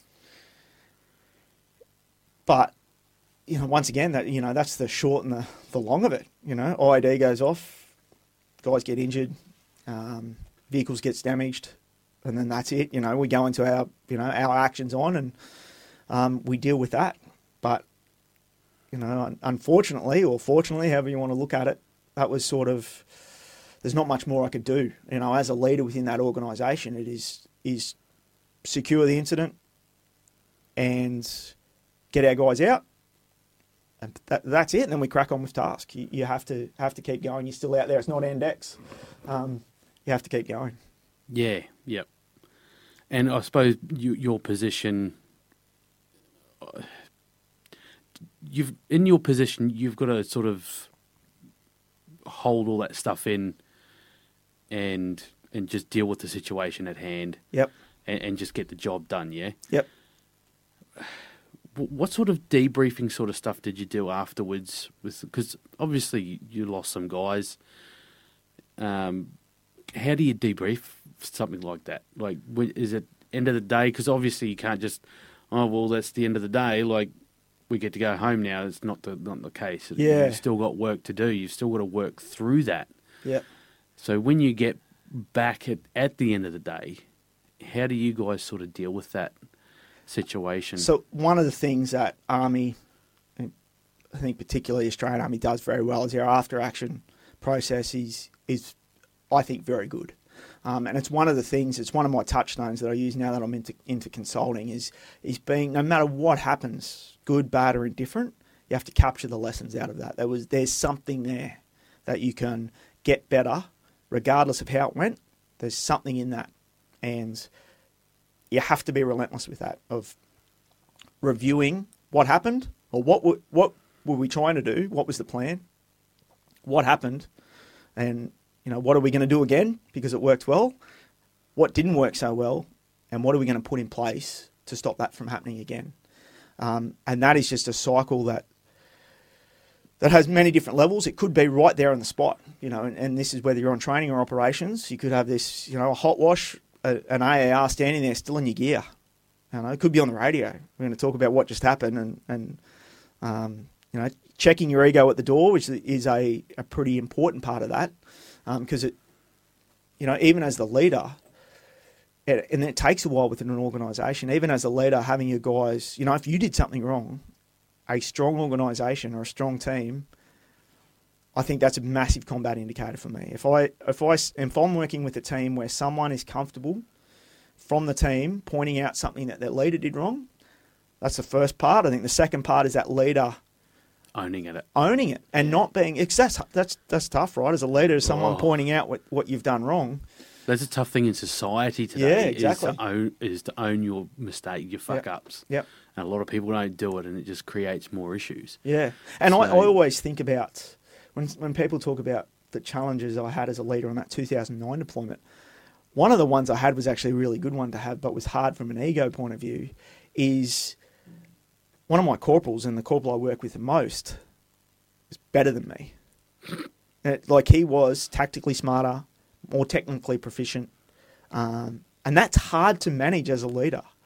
but you know, once again, that you know, that's the short and the, the long of it. You know, I E D goes off, guys get injured, um, vehicles gets damaged, and then that's it. You know, we go into our you know our actions on, and um, we deal with that. But you know, un- unfortunately or fortunately, however you want to look at it, that was sort of, there's not much more I could do. You know, as a leader within that organisation, it is is secure the incident and get our guys out, and that, that's it. And then we crack on with task. You, you have to have to keep going. You're still out there. It's not end X. Um, you have to keep going. Yeah, yep. And I suppose you, your position, uh, you've in your position, you've got to sort of hold all that stuff in, and and just deal with the situation at hand. Yep. And, and just get the job done. Yeah. Yep. What sort of debriefing sort of stuff did you do afterwards? Because obviously you lost some guys. Um, how do you debrief something like that? Like, is it end of the day? Because obviously you can't just, oh well, that's the end of the day. Like, we get to go home now. It's not the not the case. Yeah. You've still got work to do. You've still got to work through that. Yep. So when you get back at at the end of the day, how do you guys sort of deal with that situation? So one of the things that Army, I think particularly Australian Army, does very well is our after action process is is I think very good. Um, and it's one of the things, it's one of my touchstones that I use now that I'm into into consulting is is being, no matter what happens, good, bad or indifferent, you have to capture the lessons out of that. There was there's something there that you can get better regardless of how it went. There's something in that. And you have to be relentless with that, of reviewing what happened, or what were, what were we trying to do, what was the plan, what happened, and you know, what are we going to do again because it worked well, what didn't work so well, and what are we going to put in place to stop that from happening again. Um, and that is just a cycle that that has many different levels. It could be right there on the spot, you know, and, and this is whether you're on training or operations. You could have this, you know, a hot wash, a, an A A R standing there still in your gear. You know, it could be on the radio. We're going to talk about what just happened, and, and um, you know, checking your ego at the door, which is a, a pretty important part of that, because um, it, you know, even as the leader, it, and it takes a while within an organisation. Even as a leader, having your guys, you know, if you did something wrong, a strong organisation or a strong team, I think that's a massive combat indicator for me. If I if I if I'm working with a team where someone is comfortable from the team pointing out something that their leader did wrong, that's the first part. I think the second part is that leader owning it, owning it, and not being. It's, that's that's that's tough, right? As a leader, as someone Oh. pointing out what, what you've done wrong. That's a tough thing in society today. Yeah, exactly. Is to own, is to own your mistake, your fuck ups. Yep. And a lot of people don't do it, and it just creates more issues. Yeah, and I, I So- always think about when when people talk about the challenges I had as a leader on that two thousand nine deployment. One of the ones I had was actually a really good one to have, but was hard from an ego point of view. Is one of my corporals, and the corporal I work with the most, is better than me. It- like he was tactically smarter, more technically proficient, um, and that's hard to manage as a leader.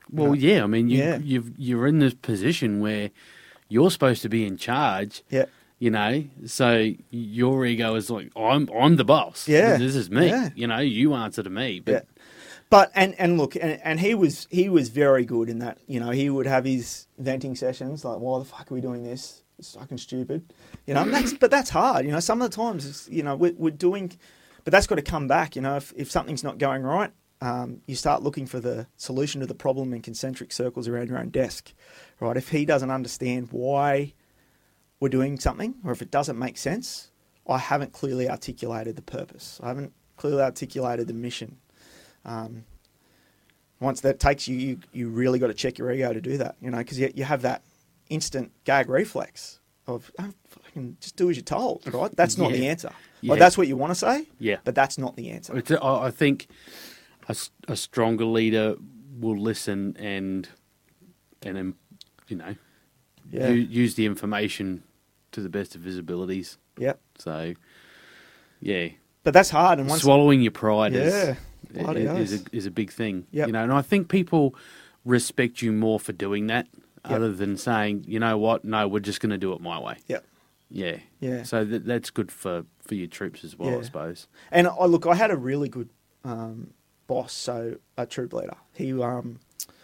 Well, yeah, I mean, you, Yeah. you've, you're in this position where you're supposed to be in charge. Yeah. You know, so your ego is like, I'm I'm the boss. Yeah. This is me. Yeah. You know, you answer to me. But Yeah. But and, and look, and, and he was he was very good in that. You know, he would have his venting sessions like, why the fuck are we doing this? It's fucking stupid. You know, and that's but that's hard. You know, some of the times, it's, you know, we're, we're doing, but that's got to come back. You know, if if something's not going right, um, you start looking for the solution to the problem in concentric circles around your own desk, right? If he doesn't understand why we're doing something, or if it doesn't make sense, I haven't clearly articulated the purpose. I haven't clearly articulated the mission. Um, once that takes you, you, you really got to check your ego to do that, you know, because you, you have that instant gag reflex of oh, fucking just do as you're told, right? That's not Yeah. the answer. Yeah. Like, that's what you want to say, yeah, but that's not the answer. it's, I I think a, s- a stronger leader will listen and and um, you know Yeah. u- use the information to the best of his abilities. Yep. So yeah, But that's hard. And once, swallowing your pride yeah, is bloody is, is, oath. a, is a big thing. Yep. You know, and I think people respect you more for doing that, Yep. other than saying, you know what, no, we're just going to do it my way. Yep. Yeah. Yeah. So that, that's good for, for your troops as well, Yeah. I suppose. And I look, I had a really good um, boss, so a troop leader. He, um,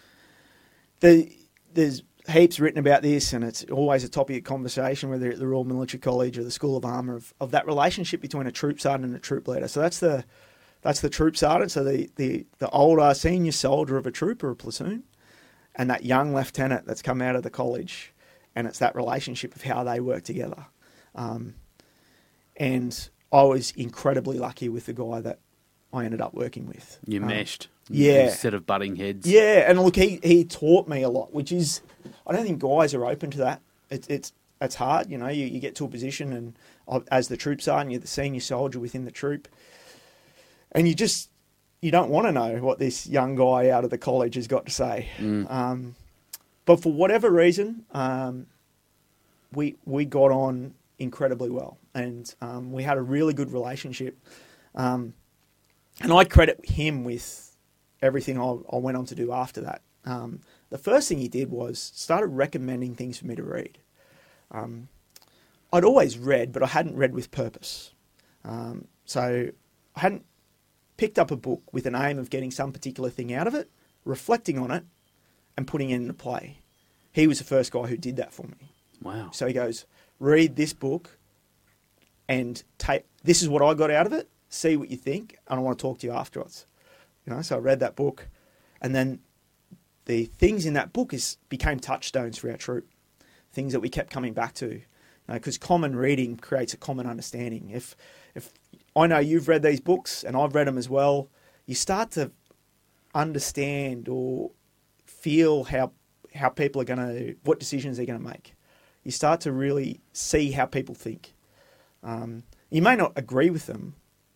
the there's heaps written about this, and it's always a topic of conversation, whether at the Royal Military College or the School of Armour, of, of that relationship between a troop sergeant and a troop leader. So that's the that's the troop sergeant, so the the the older senior soldier of a troop or a platoon, and that young lieutenant that's come out of the college, and it's that relationship of how they work together. Um, and I was incredibly lucky with the guy that I ended up working with. You Um, meshed. yeah. Instead of butting heads. Yeah, and look, he, he taught me a lot, which is, I don't think guys are open to that. It's it's it's hard, you know. You, you get to a position, and uh, as the troop sergeant, you're the senior soldier within the troop, and you just you don't want to know what this young guy out of the college has got to say. Mm. Um, but for whatever reason, um, we we got on incredibly well, and um, we had a really good relationship. Um, and I credit him with everything I, I went on to do after that. Um, the first thing he did was started recommending things for me to read. Um, I'd always read, but I hadn't read with purpose. Um, so I hadn't picked up a book with an aim of getting some particular thing out of it, reflecting on it, and putting it into play. He was the first guy who did that for me. Wow. So he goes, read this book and take, this is what I got out of it, see what you think, and I want to talk to you afterwards. You know, so I read that book, and then the things in that book is became touchstones for our troop, things that we kept coming back to, because common reading creates a common understanding. If if I know you've read these books and I've read them as well, you start to understand or feel how how people are going to, what decisions they're going to make. You start to really see how people think. Um, you may not agree with them,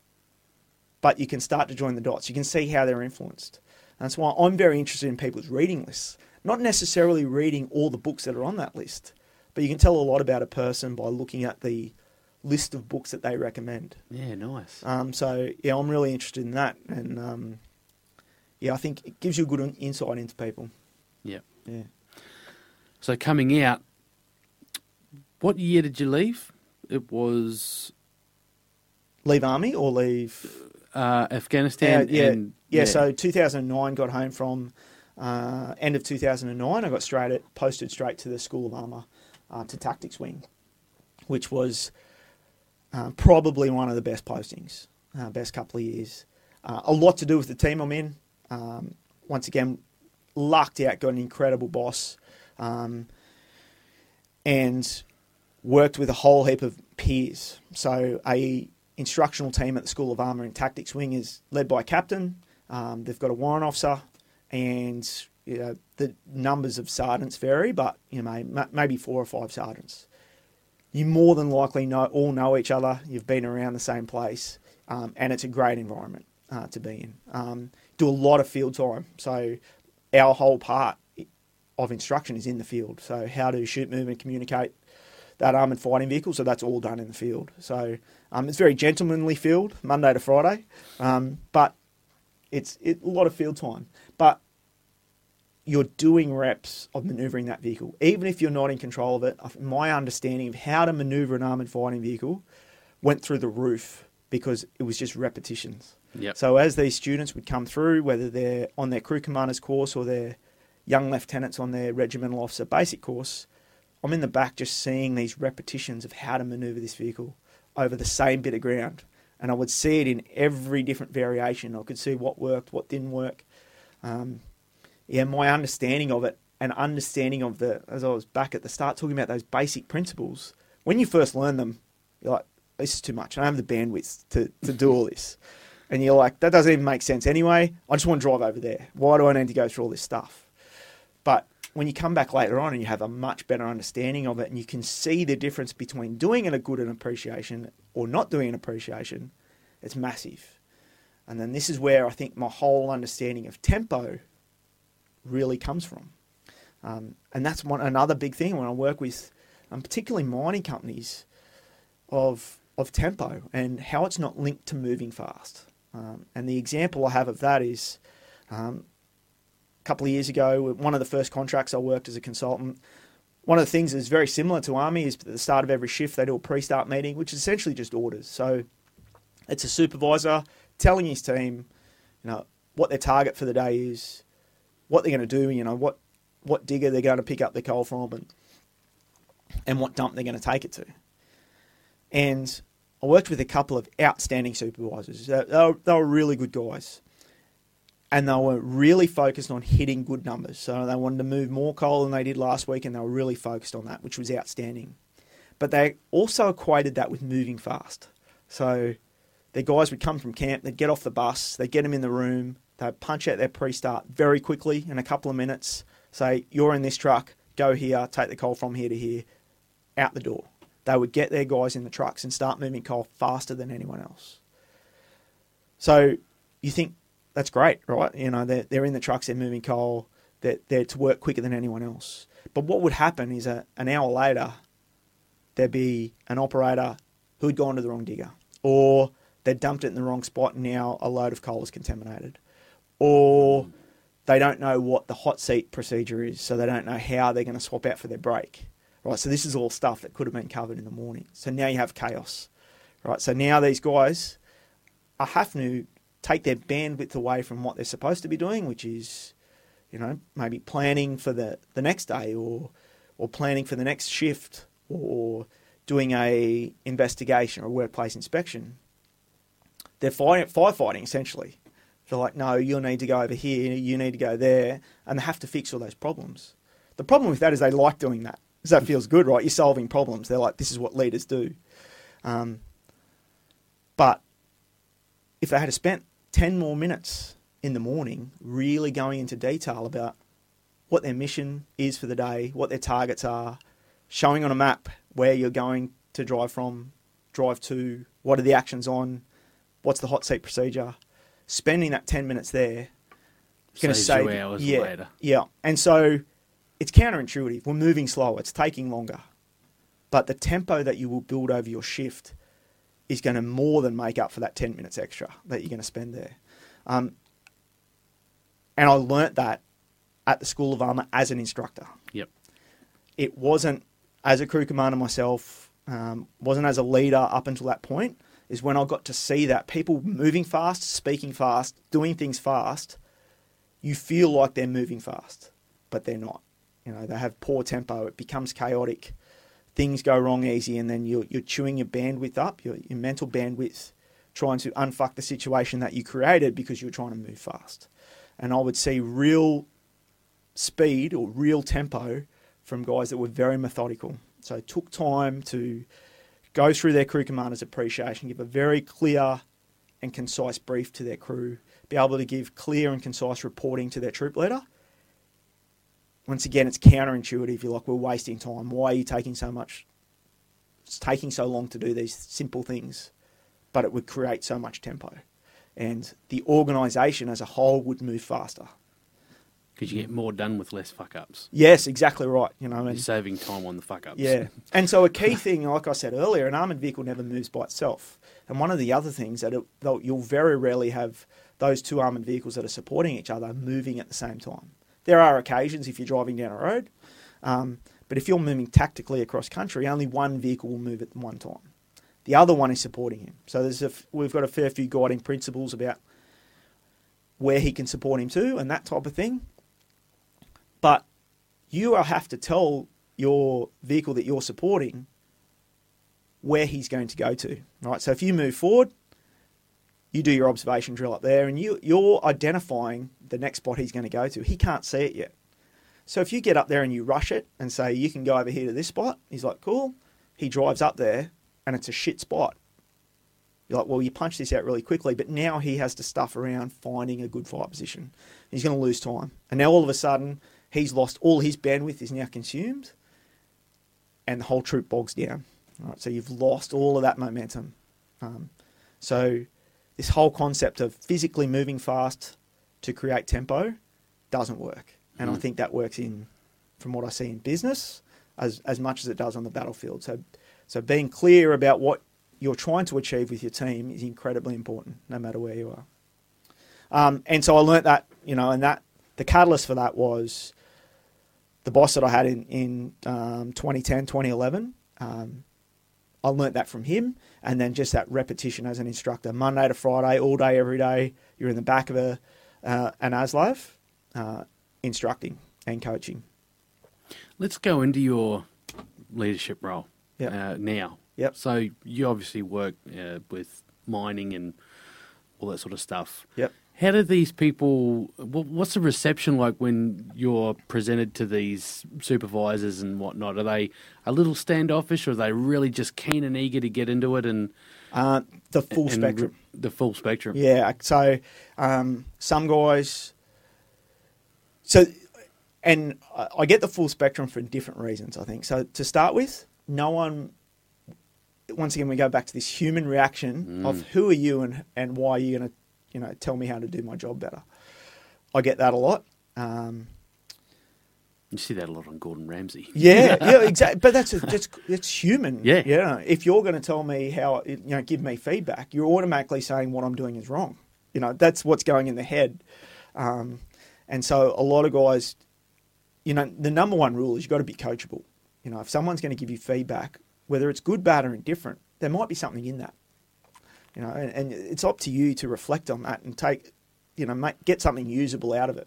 but you can start to join the dots. You can see how they're influenced. And that's why I'm very interested in people's reading lists. Not necessarily reading all the books that are on that list, but you can tell a lot about a person by looking at the list of books that they recommend. Yeah, nice. Um, so, yeah, I'm really interested in that. And, um, yeah, I think it gives you a good insight into people. Yeah. Yeah. So coming out, what year did you leave? It was Leave army or leave... uh, Afghanistan. Uh, yeah, and, yeah, so two thousand nine, got home from uh, end of two thousand nine. I got straight at, posted straight to the School of Armour, uh, to Tactics Wing, which was uh, probably one of the best postings, uh, best couple of years. Uh, a lot to do with the team I'm in. Um, once again, lucked out, got an incredible boss, um, and worked with a whole heap of peers. So a instructional team at the School of Armour and Tactics Wing is led by a captain. Um, they've got a warrant officer, and you know, the numbers of sergeants vary, but you know, may, maybe four or five sergeants. You more than likely know all know each other. You've been around the same place, um, and it's a great environment uh, to be in. Um, do a lot of field time, so our whole part of instruction is in the field. So how to shoot, move, and communicate that armoured fighting vehicle. So that's all done in the field. So um, it's very gentlemanly field, Monday to Friday, um, but it's it, a lot of field time. But you're doing reps of manoeuvring that vehicle. Even if you're not in control of it, my understanding of how to manoeuvre an armoured fighting vehicle went through the roof because it was just repetitions. Yep. So as these students would come through, whether they're on their crew commander's course or they're young lieutenants on their regimental officer basic course, I'm in the back just seeing these repetitions of how to manoeuvre this vehicle over the same bit of ground. And I would see it in every different variation. I could see what worked, what didn't work. Um, yeah, my understanding of it and understanding of the, as I was back at the start talking about those basic principles, when you first learn them, you're like, this is too much. I don't have the bandwidth to, to do all this. And you're like, that doesn't even make sense anyway. I just want to drive over there. Why do I need to go through all this stuff? But when you come back later on and you have a much better understanding of it and you can see the difference between doing it a good an appreciation or not doing an appreciation, it's massive. And then this is where I think my whole understanding of tempo really comes from. Um, and that's one another big thing when I work with um, particularly mining companies of of tempo and how it's not linked to moving fast. Um, and the example I have of that is um, a couple of years ago, one of the first contracts I worked as a consultant, one of the things that's very similar to Army is at the start of every shift they do a pre-start meeting, which is essentially just orders. So it's a supervisor telling his team, you know, what their target for the day is, what they're going to do, you know, what, what digger they're going to pick up the coal from and, and what dump they're going to take it to. And I worked with a couple of outstanding supervisors. They were, they were really good guys. And they were really focused on hitting good numbers. So they wanted to move more coal than they did last week, and they were really focused on that, which was outstanding. But they also equated that with moving fast. So the guys would come from camp, they'd get off the bus, they'd get them in the room, they'd punch out their pre-start very quickly in a couple of minutes, say, you're in this truck, go here, take the coal from here to here, out the door. They would get their guys in the trucks and start moving coal faster than anyone else. So you think, that's great, right? You know, they're, they're in the trucks, they're moving coal, they're, they're to work quicker than anyone else. But what would happen is a, an hour later, there'd be an operator who'd gone to the wrong digger, or they'd dumped it in the wrong spot and now a load of coal is contaminated, or they don't know what the hot seat procedure is, so they don't know how they're going to swap out for their break. Right, so this is all stuff that could have been covered in the morning. So now you have chaos. Right, so now these guys are having to take their bandwidth away from what they're supposed to be doing, which is, you know, maybe planning for the, the next day or or planning for the next shift or doing a investigation or a workplace inspection. They're fire, firefighting, essentially. They're like, no, you'll need to go over here, you need to go there, and they have to fix all those problems. The problem with that is they like doing that. Because that feels good, right? You're solving problems. They're like, this is what leaders do. Um, but if they had spent ten more minutes in the morning really going into detail about what their mission is for the day, what their targets are, showing on a map where you're going to drive from, drive to, what are the actions on, what's the hot seat procedure, spending that ten minutes there is going to save you hours yeah, later. Yeah, and so it's counterintuitive. We're moving slower. It's taking longer. But the tempo that you will build over your shift is going to more than make up for that ten minutes extra that you're going to spend there. Um, and I learnt that at the School of Armour as an instructor. Yep. It wasn't as a crew commander myself, um, wasn't as a leader up until that point, is when I got to see that people moving fast, speaking fast, doing things fast, you feel like they're moving fast, but they're not. You know, they have poor tempo. It becomes chaotic. Things go wrong easy, and then you're, you're chewing your bandwidth up, your, your mental bandwidth, trying to unfuck the situation that you created because you're trying to move fast. And I would see real speed or real tempo from guys that were very methodical. So it took time to go through their crew commander's appreciation, give a very clear and concise brief to their crew, be able to give clear and concise reporting to their troop leader. Once again, it's counterintuitive. You're like, we're wasting time. Why are you taking so much? It's taking so long to do these simple things, but it would create so much tempo. And the organisation as a whole would move faster. Because you get more done with less fuck-ups. Yes, exactly right. You know, and, You're saving time on the fuck-ups. Yeah. And so a key thing, like I said earlier, an armoured vehicle never moves by itself. And one of the other things that it, you'll very rarely have those two armoured vehicles that are supporting each other moving at the same time. There are occasions if you're driving down a road, um, but if you're moving tactically across country, only one vehicle will move at one time. The other one is supporting him. So there's a, we've got a fair few guiding principles about where he can support him to and that type of thing. But you will have to tell your vehicle that you're supporting where he's going to go to. Right? So if you move forward, you do your observation drill up there and you, you're identifying the next spot he's going to go to. He can't see it yet. So if you get up there and you rush it and say, you can go over here to this spot, he's like, cool. He drives up there and it's a shit spot. You're like, well, you punch this out really quickly, but now he has to stuff around finding a good fire position. He's going to lose time. And now all of a sudden, he's lost all his bandwidth is now consumed and the whole troop bogs down. All right, so you've lost all of that momentum. Um, so this whole concept of physically moving fast to create tempo doesn't work. And mm. I think that works in, from what I see in business, as as much as it does on the battlefield. So, so being clear about what you're trying to achieve with your team is incredibly important, no matter where you are. Um, and so I learnt that, you know, and that the catalyst for that was the boss that I had in in um, twenty ten, twenty eleven. Um, I learnt that from him, and then just that repetition as an instructor, Monday to Friday, all day, every day. You're in the back of a uh, an ASLAV, uh, instructing and coaching. Let's go into your leadership role yep. uh, now. Yep. So you obviously work uh, with mining and all that sort of stuff. Yep. How do these people, what's the reception like when you're presented to these supervisors and whatnot? Are they a little standoffish or are they really just keen and eager to get into it? And uh, The full and spectrum. The full spectrum. Yeah. So um, some guys, so, and I get the full spectrum for different reasons, I think. So to start with, no one, once again, we go back to this human reaction mm. of who are you and, and why are you going to, you know, tell me how to do my job better. I get that a lot. Um, you see that a lot on Gordon Ramsay. Yeah, yeah, exactly. But that's a, that's it's human. Yeah, yeah. If you're going to tell me how, you know, give me feedback, you're automatically saying what I'm doing is wrong. You know, that's what's going in the head. Um, and so a lot of guys, you know, the number one rule is you've got to be coachable. You know, if someone's going to give you feedback, whether it's good, bad, or indifferent, there might be something in that. You know, and, and it's up to you to reflect on that and take, you know, make, get something usable out of it.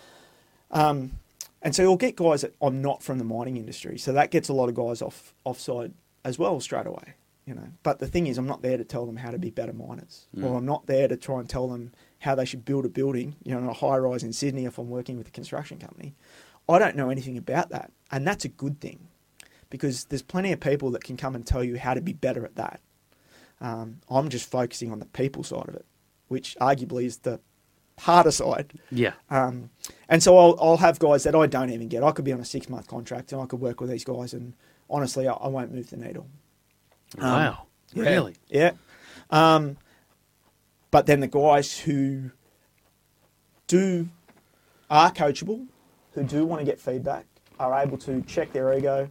Um, and so you'll get guys that are not from the mining industry, so that gets a lot of guys off offside as well straight away. You know, but the thing is, I'm not there to tell them how to be better miners, mm. or I'm not there to try and tell them how they should build a building. You know, in a high rise in Sydney, if I'm working with a construction company, I don't know anything about that, and that's a good thing, because there's plenty of people that can come and tell you how to be better at that. Um, I'm just focusing on the people side of it, which arguably is the harder side. Yeah. Um, and so I'll, I'll have guys that I don't even get. I could be on a six-month contract and I could work with these guys, and honestly, I, I won't move the needle. Wow. Um, yeah, really? Yeah. Um, but then the guys who do are coachable, who do want to get feedback, are able to check their ego,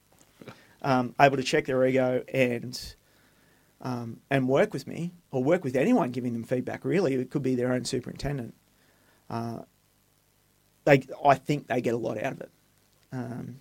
um, able to check their ego and... Um, and work with me, or work with anyone giving them feedback, really. It could be their own superintendent. Uh, they, I think they get a lot out of it. Um,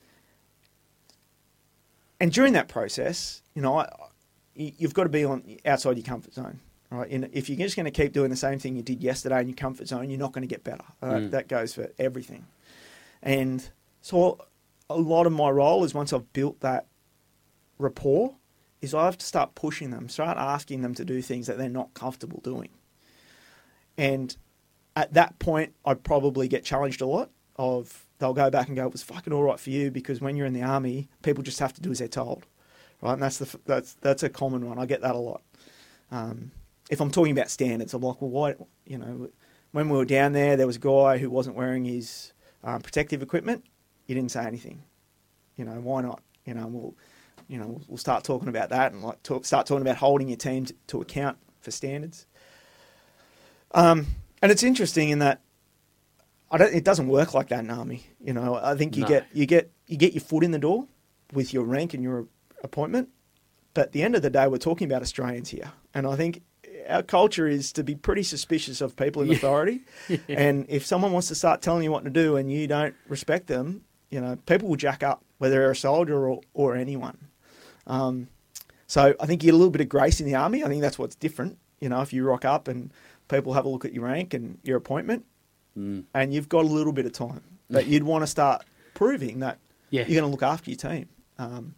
and during that process, you know, I, you've got to be on outside your comfort zone, right? And if you're just going to keep doing the same thing you did yesterday in your comfort zone, you're not going to get better. Uh, mm. That goes for everything. And so a lot of my role is, once I've built that rapport, is I have to start pushing them, start asking them to do things that they're not comfortable doing. And at that point, I probably get challenged a lot of, they'll go back and go, it was fucking all right for you, because when you're in the army, people just have to do as they're told, right? And that's the that's that's a common one. I get that a lot. Um, if I'm talking about standards, I'm like, well, why, you know, when we were down there, there was a guy who wasn't wearing his um, protective equipment. You didn't say anything. You know, why not? You know, we'll... You know, we'll start talking about that, and like talk, start talking about holding your team to, to account for standards. Um, and it's interesting in that I don't. It doesn't work like that in army. You know, I think you no. get you get you get your foot in the door with your rank and your appointment, but at the end of the day, we're talking about Australians here, and I think our culture is to be pretty suspicious of people in Yeah. authority. Yeah. And if someone wants to start telling you what to do and you don't respect them, you know, people will jack up, whether they're a soldier or, or anyone. Um, so I think you get a little bit of grace in the army. I think that's what's different. You know, if you rock up and people have a look at your rank and your appointment, Mm. and you've got a little bit of time, but you'd want to start proving that Yeah. you're going to look after your team. Um,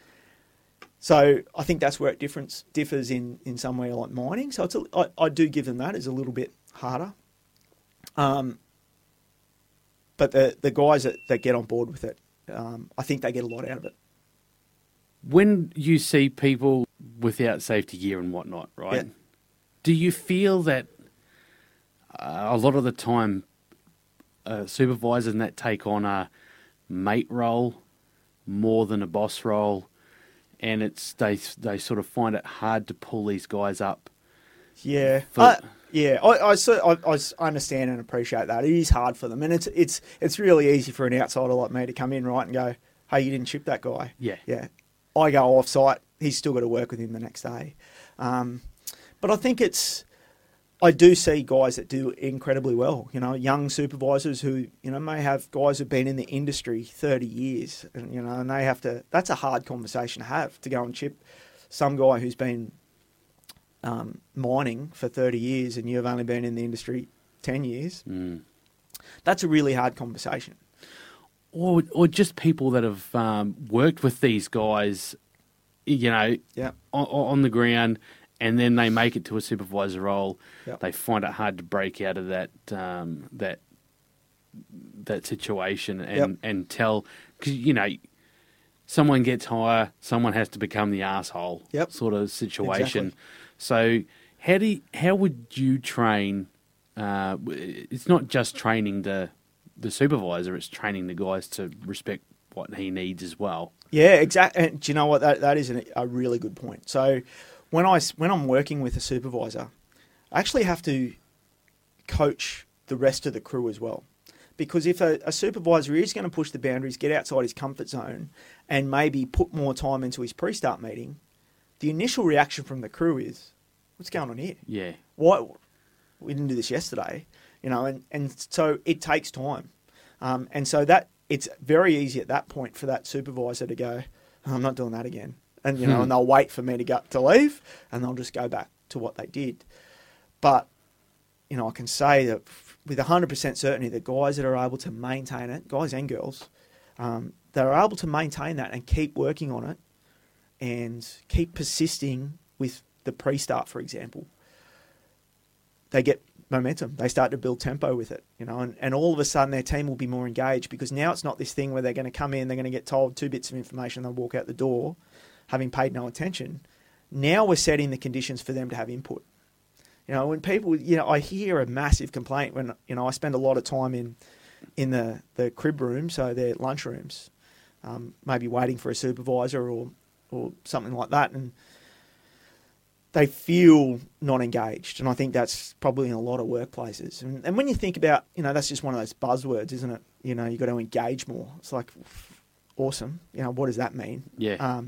so I think that's where it difference differs in, in somewhere like mining. So it's a, I, I do give them that. It's a little bit harder. Um, but the the guys that, that get on board with it, um, I think they get a lot out of it. When you see people without safety gear and whatnot, right? Yeah. Do you feel that uh, a lot of the time uh, supervisors and that take on a mate role more than a boss role, and it's they they sort of find it hard to pull these guys up? Yeah, For- I, yeah, I, I, so- I, I s- understand and appreciate that. It is hard for them, and it's it's it's really easy for an outsider like me to come in, right, and go, "Hey, you didn't chip that guy." Yeah. Yeah, I go off site. He's still got to work with him the next day. Um, but I think it's, I do see guys that do incredibly well. You know, young supervisors who, you know, may have guys who've been in the industry thirty years, and, you know, and they have to, that's a hard conversation to have, to go and chip some guy who's been um, mining for thirty years and you've only been in the industry ten years. Mm. That's a really hard conversation. Or or just people that have um, worked with these guys, you know, Yeah. on, on the ground, and then they make it to a supervisor role. Yep. They find it hard to break out of that um, that that situation and Yep. and tell, because you know, someone gets higher, someone has to become the asshole. Yep. Sort of situation. Exactly. So how do you, how would you train? Uh, it's not just training the the supervisor; it's training the guys to respect what he needs as well. Yeah, exactly. And do you know what? That that is an, a really good point. So when I when I'm working with a supervisor, I actually have to coach the rest of the crew as well. Because if a, a supervisor is going to push the boundaries, get outside his comfort zone, and maybe put more time into his pre-start meeting, the initial reaction from the crew is, "What's going on here? Yeah, Why we didn't do this yesterday?" You know, and, and so it takes time, um, and so that it's very easy at that point for that supervisor to go, "Oh, I'm not doing that again," and you know, Hmm. and they'll wait for me to go to leave, and they'll just go back to what they did. But you know, I can say that with one hundred percent certainty, the guys that are able to maintain it, guys and girls, um, that are able to maintain that and keep working on it and keep persisting with the pre-start, for example, they get momentum. They start to build tempo with it, you know, and, and all of a sudden their team will be more engaged because now it's not this thing where they're going to come in, they're going to get told two bits of information, they'll walk out the door having paid no attention. Now we're setting the conditions for them to have input. You know, when people, you know, I hear a massive complaint when, you know, I spend a lot of time in in the, the crib room, so their lunch rooms, um, maybe waiting for a supervisor or or something like that, and they feel not engaged. And I think that's probably in a lot of workplaces. And, and when you think about, you know, that's just one of those buzzwords, isn't it? You know, you've got to engage more. It's like, awesome. You know, what does that mean? yeah, Um,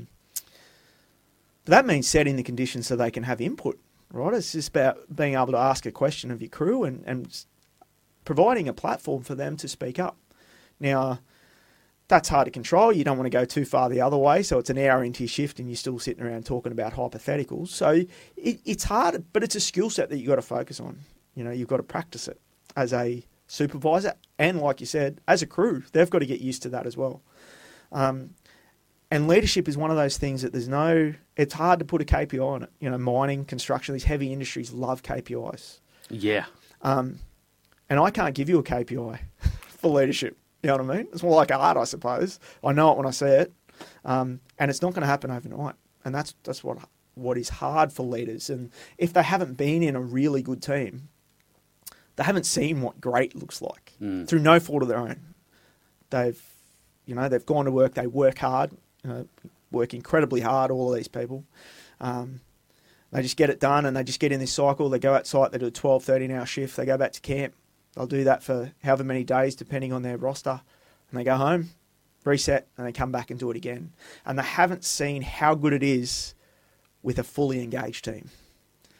but that means setting the conditions so they can have input, right? It's just about being able to ask a question of your crew and, and providing a platform for them to speak up. Now, that's hard to control. You don't want to go too far the other way. So it's an hour into your shift and you're still sitting around talking about hypotheticals. So it, it's hard, but it's a skill set that you've got to focus on. You know, you've got to practice it as a supervisor. And like you said, as a crew, they've got to get used to that as well. Um, and leadership is one of those things that there's no, it's hard to put a K P I on it. You know, mining, construction, these heavy industries love K P Is. yeah. Um, and I can't give you a K P I for leadership. You know what I mean? It's more like art, I suppose. I know it when I see it. Um, and it's not going to happen overnight. And that's that's what what is hard for leaders. And if they haven't been in a really good team, they haven't seen what great looks like Mm. through no fault of their own. They've, you know, they've gone to work, they work hard, you know, work incredibly hard, all of these people. Um, they just get it done and they just get in this cycle. They go out site, they do a twelve, thirteen hour shift, they go back to camp. They'll do that for however many days, depending on their roster. And they go home, reset, and they come back and do it again. And they haven't seen how good it is with a fully engaged team.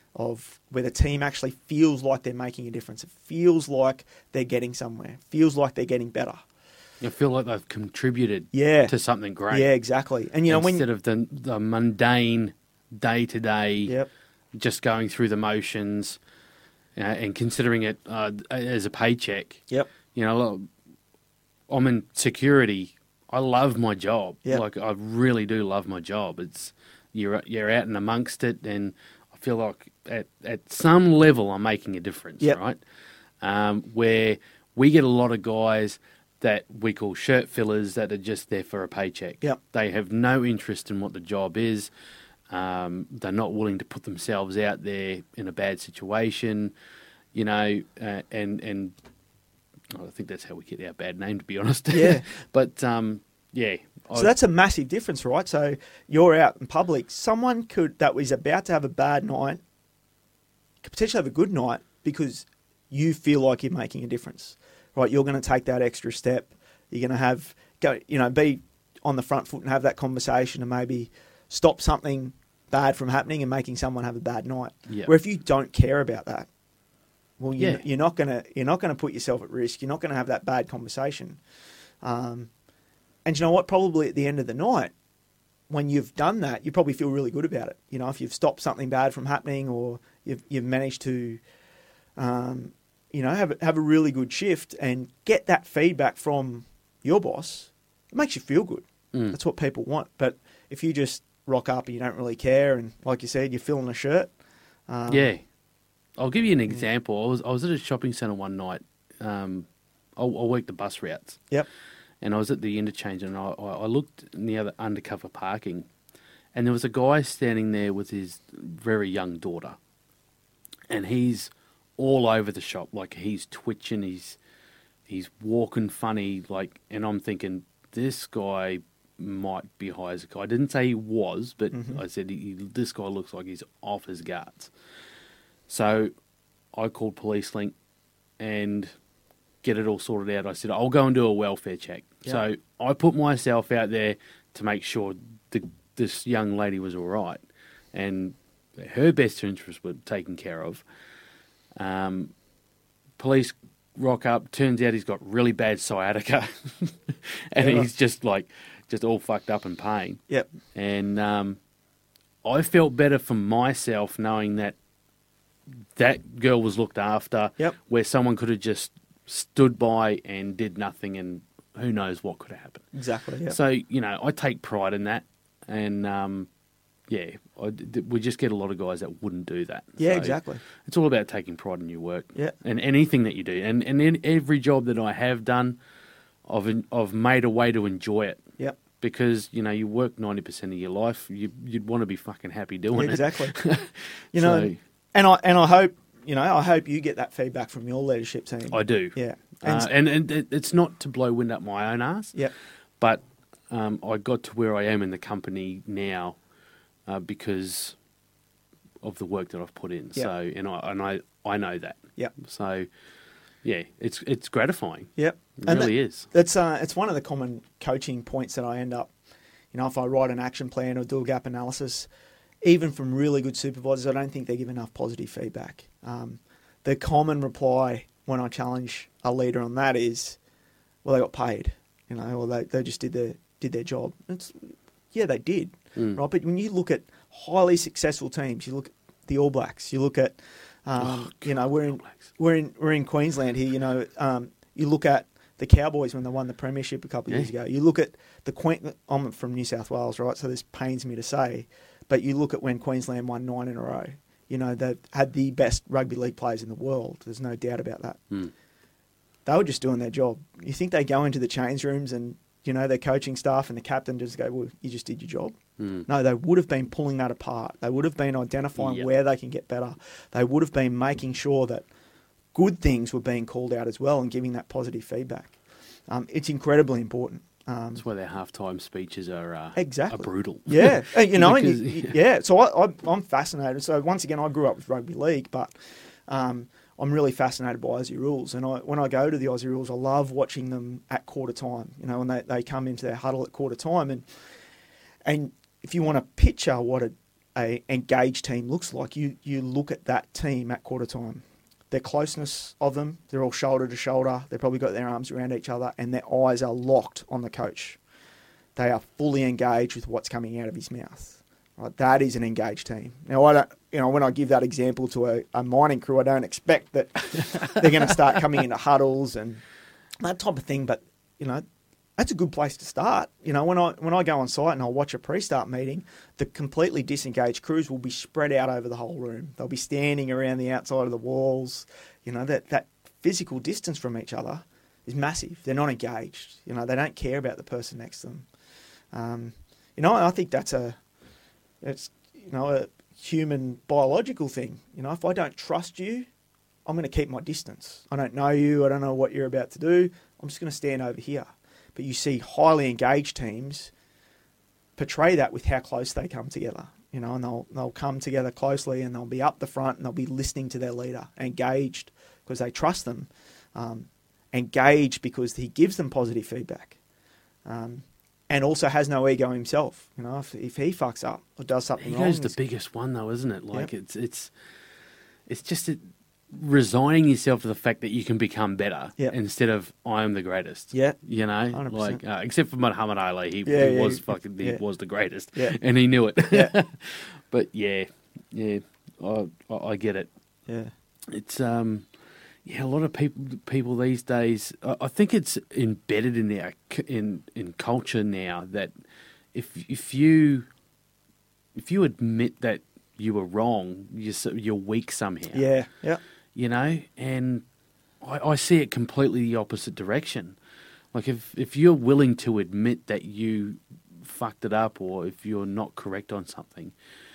of where the team actually feels like they're making a difference. It feels like they're getting somewhere. It feels like they're getting better. You feel like they've contributed Yeah. to something great. Yeah, exactly. And you know, Instead when of the, the mundane day-to-day, yep. just going through the motions uh, and considering it uh, as a paycheck. Yep. You know, I'm in security. I love my job. Yep. Like, I really do love my job. It's you're you're out and amongst it, and I feel like at, at some level I'm making a difference, Yep. right? Um, where we get a lot of guys that we call shirt fillers that are just there for a paycheck. Yep. They have no interest in what the job is. Um, they're not willing to put themselves out there in a bad situation, you know, uh, and and oh, I think that's how we get our bad name, to be honest. Yeah. But um, yeah. So that's a massive difference, right? So you're out in public. Someone could that was about to have a bad night could potentially have a good night because you feel like you're making a difference, right? You're going to take that extra step. You're going to have go, you know, be on the front foot and have that conversation and maybe stop something bad from happening and making someone have a bad night. Yeah. Where if you don't care about that, well, you're, Yeah. you're not going to you're not going to put yourself at risk. You're not going to have that bad conversation. Um, and you know what? Probably at the end of the night, when you've done that, you probably feel really good about it. You know, if you've stopped something bad from happening, or you've you've managed to, um, you know, have a, have a really good shift and get that feedback from your boss, it makes you feel good. Mm. That's what people want. But if you just rock up and you don't really care, and like you said, you're filling a shirt. Um, yeah. I'll give you an example. I was I was at a shopping centre one night. Um, I, I worked the bus routes. Yep. And I was at the interchange, and I, I looked in the other undercover parking, and there was a guy standing there with his very young daughter, and he's all over the shop, like he's twitching, he's he's walking funny, like, and I'm thinking this guy might be high as a kite. I didn't say he was, but Mhm. I said he, he- this guy looks like he's off his guts. So I called Police Link and get it all sorted out. I said, I'll go and do a welfare check. Yeah. So I put myself out there to make sure the, this young lady was all right and her best interests were taken care of. Um, police rock up. Turns out he's got really bad sciatica and Yeah. he's just like, just all fucked up in pain. Yep. And um, I felt better for myself knowing that that girl was looked after, Yep. where someone could have just stood by and did nothing, and who knows what could have happened. Exactly. Yep. So, you know, I take pride in that, and um, yeah, I, th- we just get a lot of guys that wouldn't do that. yeah, So exactly. It's all about taking pride in your work, Yeah. and anything that you do, and and in every job that I have done, I've en- I've made a way to enjoy it. Yep. Because, you know, you work ninety percent of your life, you, you'd want to be fucking happy doing Yeah, exactly. it. You know, So, and I and I hope you know I hope you get that feedback from your leadership team. I do. Yeah. Uh, and and it- it's not to blow wind up my own ass, Yep. but um, I got to where I am in the company now uh, because of the work that I've put in. Yep. So, and I and I, I know that. Yep. So, yeah, it's it's gratifying. Yep. It And really that- is. That's uh, it's one of the common coaching points that I end up. You know, if I write an action plan or do a gap analysis, even from really good supervisors, I don't think they give enough positive feedback. Um, the common reply when I challenge a leader on that is, "Well, they got paid," you know, or they they just did their did their job. It's, yeah, they did, Mm. right? But when you look at highly successful teams, you look at the All Blacks, you look at, um, Oh, you know, we're All in Blacks. we're in we're in Queensland here. You know, um, you look at the Cowboys when they won the premiership a couple of Yeah. years ago. You look at the Queen. I'm from New South Wales, right? So this pains me to say, but you look at when Queensland won nine in a row. You know, they had the best rugby league players in the world. There's no doubt about that. Mm. They were just doing their job. You think they go into the change rooms and, you know, their coaching staff and the captain just go, well, you just did your job. Mm. No, they would have been pulling that apart. They would have been identifying Yep. where they can get better. They would have been making sure that good things were being called out as well and giving that positive feedback. Um, it's incredibly important. Um, That's why their halftime speeches are uh, Exactly. are brutal. yeah, uh, you know, and Because- you- yeah. So I, I, I'm fascinated. So once again, I grew up with rugby league, but um, I'm really fascinated by Aussie rules. And I, when I go to the Aussie rules, I love watching them at quarter time. You know, when they, they come into their huddle at quarter time, and and if you want to picture what a, a engaged team looks like. You you look at that team at quarter time. Their closeness of them, they're all shoulder to shoulder. They've probably got their arms around each other and their eyes are locked on the coach. They are fully engaged with what's coming out of his mouth. Right? That is an engaged team. Now, I don't, you know, when I give that example to a, a mining crew, I don't expect that they're going to start coming into huddles and that type of thing. But, you know, that's a good place to start. You know, when I when I go on site and I'll watch a pre-start meeting, the completely disengaged crews will be spread out over the whole room. They'll be standing around the outside of the walls. You know, that, that physical distance from each other is massive. They're not engaged. You know, they don't care about the person next to them. Um, you know, I think that's a, it's, you know, a human biological thing. You know, if I don't trust you, I'm going to keep my distance. I don't know you. I don't know what you're about to do. I'm just going to stand over here. But you see highly engaged teams portray that with how close they come together, you know, and they'll they'll come together closely and they'll be up the front and they'll be listening to their leader, engaged because they trust them, um, engaged because he gives them positive feedback, um, and also has no ego himself. You know, if, if he fucks up or does something wrong, Ego's the biggest one, though, isn't it? Like yep. it's it's it's just a, resigning yourself to the fact that you can become better yep. instead of I am the greatest. Yeah, you know, one hundred percent. like uh, except for Muhammad Ali, he, yeah, he yeah, was fucking he yeah. was the greatest, yeah. and he knew it. Yeah. But yeah, yeah, I, I I get it. Yeah, it's um, yeah, a lot of people people these days. I, I think it's embedded in our in in culture now that if if you if you admit that you were wrong, you're you're weak somehow. Yeah, yeah. You know, and I, I see it completely the opposite direction. Like if, if you're willing to admit that you fucked it up or if you're not correct on something,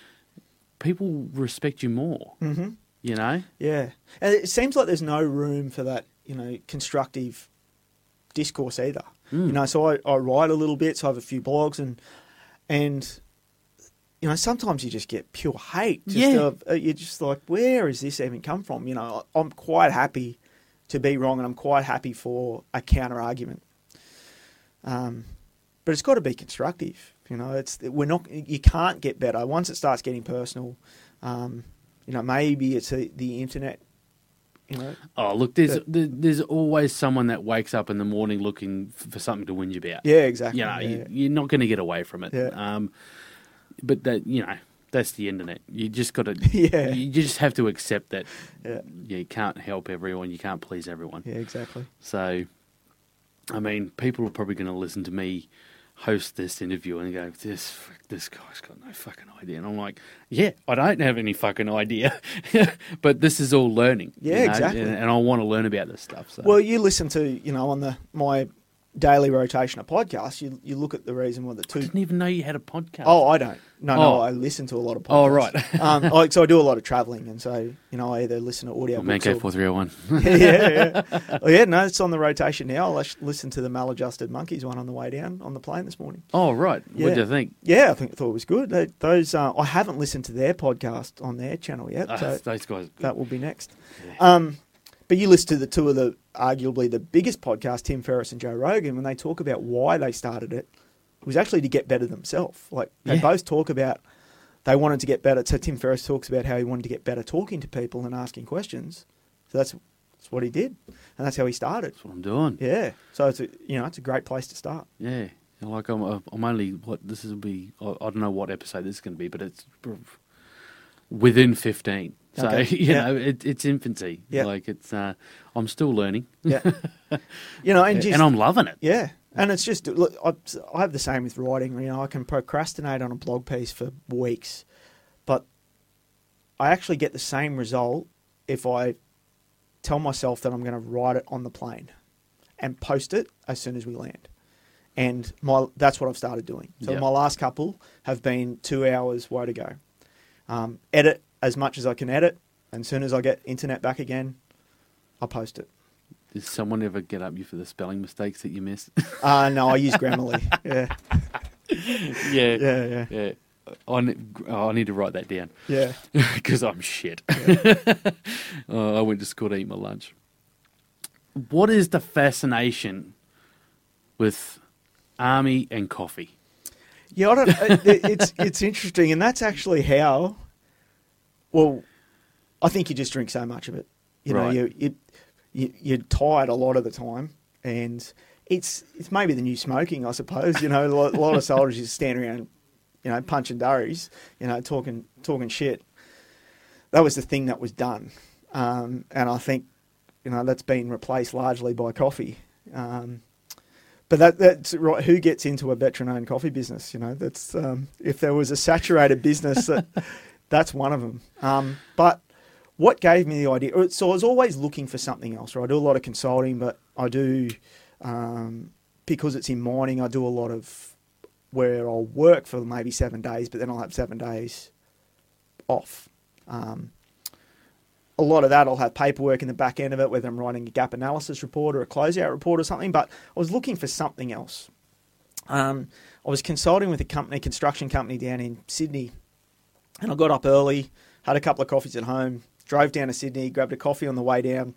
people respect you more, mm-hmm. you know? Yeah. And it seems like there's no room for that, you know, constructive discourse either. Mm. You know, so I, I write a little bit, so I have a few blogs and, and, you know, sometimes you just get pure hate. Just yeah. uh, you're just like, where has this even come from? You know, I'm quite happy to be wrong and I'm quite happy for a counter-argument. Um, but it's got to be constructive. You know, it's we're not. You can't get better. Once it starts getting personal, um, you know, maybe it's a, the internet. You know. Oh, look, there's but, there's always someone that wakes up in the morning looking for something to whinge about. Yeah, exactly. You know, yeah. you, you're not going to get away from it. Yeah. Um, but that, you know, that's the internet. You just got to. Yeah. You just have to accept that. Yeah. You can't help everyone. You can't please everyone. Yeah, exactly. So, I mean, people are probably going to listen to me host this interview and go, "This this guy's got no fucking idea." And I'm like, "Yeah, I don't have any fucking idea, but this is all learning." Yeah, you know? exactly. And, and I want to learn about this stuff. So. Well, you listen to, you know, on the my daily rotation of podcasts, you you look at the reason why the two. I didn't even know you had a podcast. Oh, I don't. No, oh. no, I listen to a lot of podcasts. Oh, right. um, like, so I do a lot of travelling, and so, you know, I either listen to audio oh, books Manco or... four three oh one. yeah, yeah. Oh, yeah, no, it's on the rotation now. I'll listen to the Maladjusted Monkeys one on the way down on the plane this morning. Oh, right. Yeah. What do you think? Yeah, I think I thought it was good. They, those uh, I haven't listened to their podcast on their channel yet. Oh, so those guys. that will be next. Yeah. Um, but you listen to the two of the arguably the biggest podcasts, Tim Ferriss and Joe Rogan, when they talk about why they started it, it was actually to get better themselves. Like they Yeah. both talk about they wanted to get better. So Tim Ferriss talks about how he wanted to get better talking to people and asking questions. So that's that's what he did, and that's how he started. That's what I'm doing. Yeah. So it's a, you know, it's a great place to start. Yeah. Like I'm, uh, I'm only what this will be. I, I don't know what episode this is going to be, but it's within fifteen. So Okay. you Yeah. know, it, it's infancy. Yeah. Like it's. Uh, I'm still learning. Yeah. You know, and just and I'm loving it. yeah. And it's just, look, I, I have the same with writing. You know, I can procrastinate on a blog piece for weeks, but I actually get the same result if I tell myself that I'm going to write it on the plane and post it as soon as we land. And my that's what I've started doing. So Yep. my last couple have been two hours way to go. Um, edit as much as I can edit, and as soon as I get internet back again, I'll post it. Did someone ever get up you for the spelling mistakes that you missed? Uh, no, I use Grammarly. Yeah. yeah. Yeah, yeah. Yeah. I need, oh, I need to write that down. Yeah. Because I'm shit. oh, I went to school to eat my lunch. What is the fascination with army and coffee? Yeah, I don't, it, it's it's interesting, and that's actually how. Well, I think you just drink so much of it. You know, Right. you, you you you're tired a lot of the time, and it's it's maybe the new smoking, I suppose. You know, a lot, a lot of soldiers just stand around, you know, punching durries, you know, talking talking shit. That was the thing that was done, um, and I think, you know, that's been replaced largely by coffee. Um, But that, that's right. Who gets into a veteran-owned coffee business? You know, that's um, if there was a saturated business, that, that's one of them. Um, but what gave me the idea? So I was always looking for something else. Right? I do a lot of consulting, but I do um, because it's in mining. I do a lot of where I'll work for maybe seven days, but then I'll have seven days off. Um, A lot of that, I'll have paperwork in the back end of it, whether I'm writing a gap analysis report or a closeout report or something. But I was looking for something else. Um, I was consulting with a company, construction company down in Sydney, and I got up early, had a couple of coffees at home, drove down to Sydney, grabbed a coffee on the way down.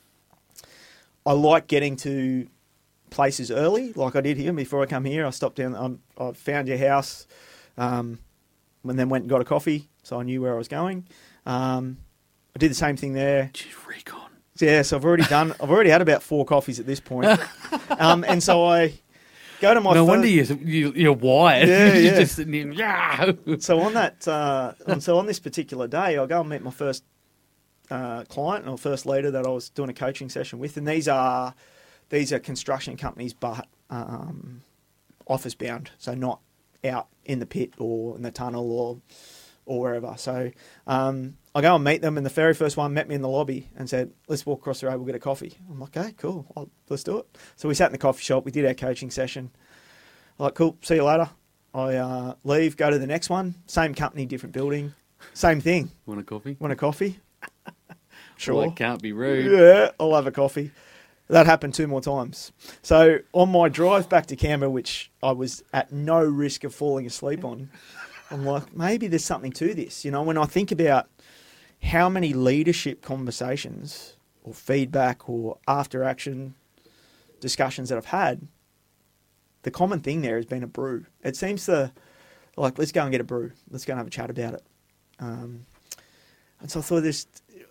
I like getting to places early, like I did here before I come here. I stopped down, um, I found your house, um, and then went and got a coffee, so I knew where I was going. Um, I did the same thing there. Geez, recon. Yeah, so I've already done. I've already had about four coffees at this point, um, and so I go to my. No first, wonder you, you, you're wired. Yeah, You're yeah. just sitting there, yeah. So on that, uh, and so on this particular day, I go and meet my first uh, client or first leader that I was doing a coaching session with, and these are these are construction companies, but um, office bound, so not out in the pit or in the tunnel or or wherever. So. Um, I go and meet them, and the very first one met me in the lobby and said, let's walk across the road, we'll get a coffee. I'm like, okay, cool, I'll, let's do it. So we sat in the coffee shop, we did our coaching session. I'm like, cool, see you later. I uh, leave, go to the next one, same company, different building, same thing. Want a coffee? Want a coffee? Sure. Well, I can't be rude. Yeah, I'll have a coffee. That happened two more times. So on my drive back to Canberra, which I was at no risk of falling asleep on, I'm like, maybe there's something to this. You know, when I think about how many leadership conversations or feedback or after action discussions that I've had, the common thing there has been a brew. It seems to, like, let's go and get a brew. Let's go and have a chat about it. Um, and so I thought this,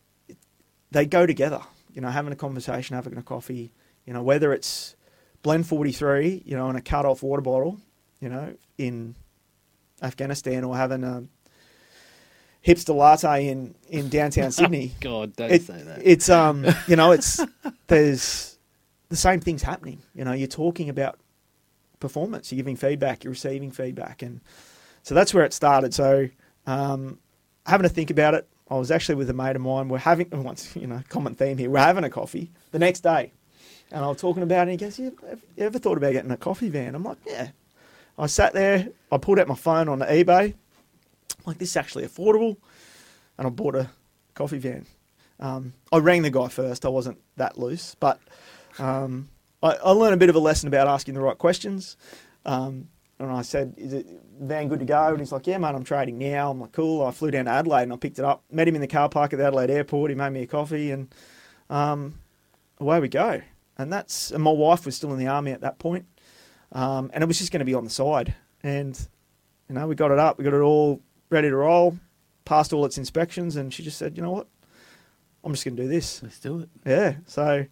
they go together, you know, having a conversation, having a coffee, you know, whether it's Blend forty-three, you know, in a cut off water bottle, you know, in Afghanistan, or having a hipster latte in, in downtown Sydney. God, don't it, say that. It's, um, you know, it's, there's the same things happening. You know, you're talking about performance, you're giving feedback, you're receiving feedback. And so that's where it started. So, um, having to think about it, I was actually with a mate of mine. We're having, once, you know, common theme here, we're having a coffee the next day. And I was talking about it, and he goes, you you ever thought about getting a coffee van? I'm like, yeah. I sat there, I pulled out my phone on eBay. I'm like, this is actually affordable. And I bought a coffee van. Um, I rang the guy first. I wasn't that loose. But um, I, I learned a bit of a lesson about asking the right questions. Um, and I said, is it van good to go? And he's like, yeah, mate, I'm trading now. I'm like, cool. I flew down to Adelaide and I picked it up. Met him in the car park at the Adelaide airport. He made me a coffee and um, away we go. And that's, and my wife was still in the army at that point. Um, and it was just going to be on the side. And, you know, we got it up. We got it all ready to roll, passed all its inspections. And she just said, you know what? I'm just going to do this. Let's do it. Yeah. So,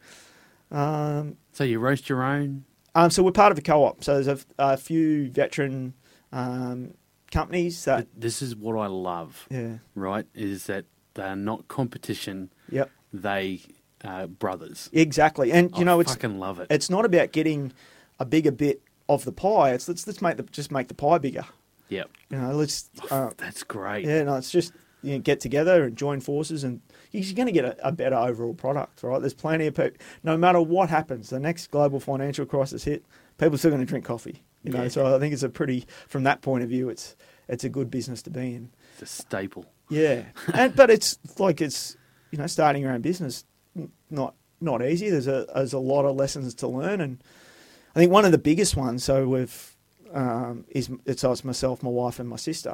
um, So you roast your own? um, so we're part of a co-op. So there's a, a few veteran um, companies that... This is what I love, Yeah. right, is that they're not competition. Yep. They are brothers. Exactly. And, you I know, it's fucking love it. it's not about getting a bigger bit of the pie. It's let's let's make the just make the pie bigger. Yep. You know, let's uh, That's great. yeah. No, it's just you know, get together and join forces, and you're going to get a, a better overall product, right? There's plenty of people. No matter what happens, the next global financial crisis hit, people are still going to drink coffee. You know, Yeah. so I think it's a pretty from that point of view, it's it's a good business to be in. It's a staple. Yeah, and but it's like it's you know starting your own business, n- not not easy. There's a there's a lot of lessons to learn, and I think one of the biggest ones. So we've um, is it's us, myself, my wife, and my sister.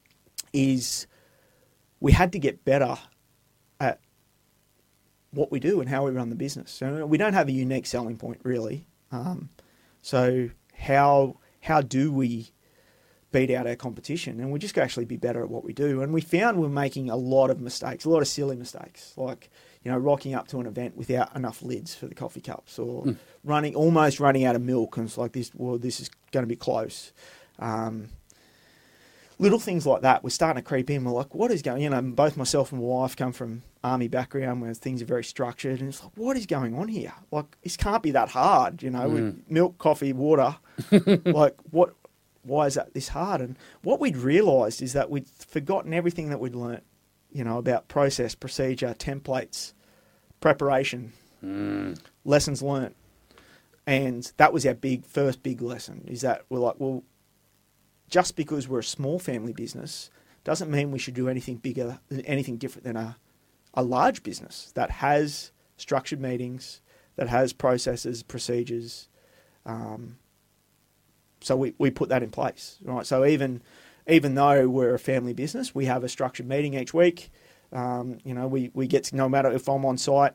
Is we had to get better at what we do and how we run the business. So we don't have a unique selling point really. Um, so how how do we beat out our competition, and we just actually be better at what we do. And we found we're making a lot of mistakes, a lot of silly mistakes, like, you know, rocking up to an event without enough lids for the coffee cups, or mm. running almost running out of milk, and it's like this. Well, this is going to be close. Um, little things like that we're starting to creep in. We're like, what is going? You know, both myself and my wife come from army background where things are very structured, and it's like, what is going on here? Like, this can't be that hard. You know, mm. with milk, coffee, water. Like, what? Why is that this hard? And what we'd realised is that we'd forgotten everything that we'd learnt. You know, about process, procedure, templates, preparation, mm. lessons learnt. And that was our big first big lesson, is that we're like, well, just because we're a small family business doesn't mean we should do anything bigger, anything different than a, a large business that has structured meetings, that has processes, procedures. Um, so we, we put that in place, right? So even... Even though we're a family business, we have a structured meeting each week. Um, you know, we, we get to, no matter if I'm on site,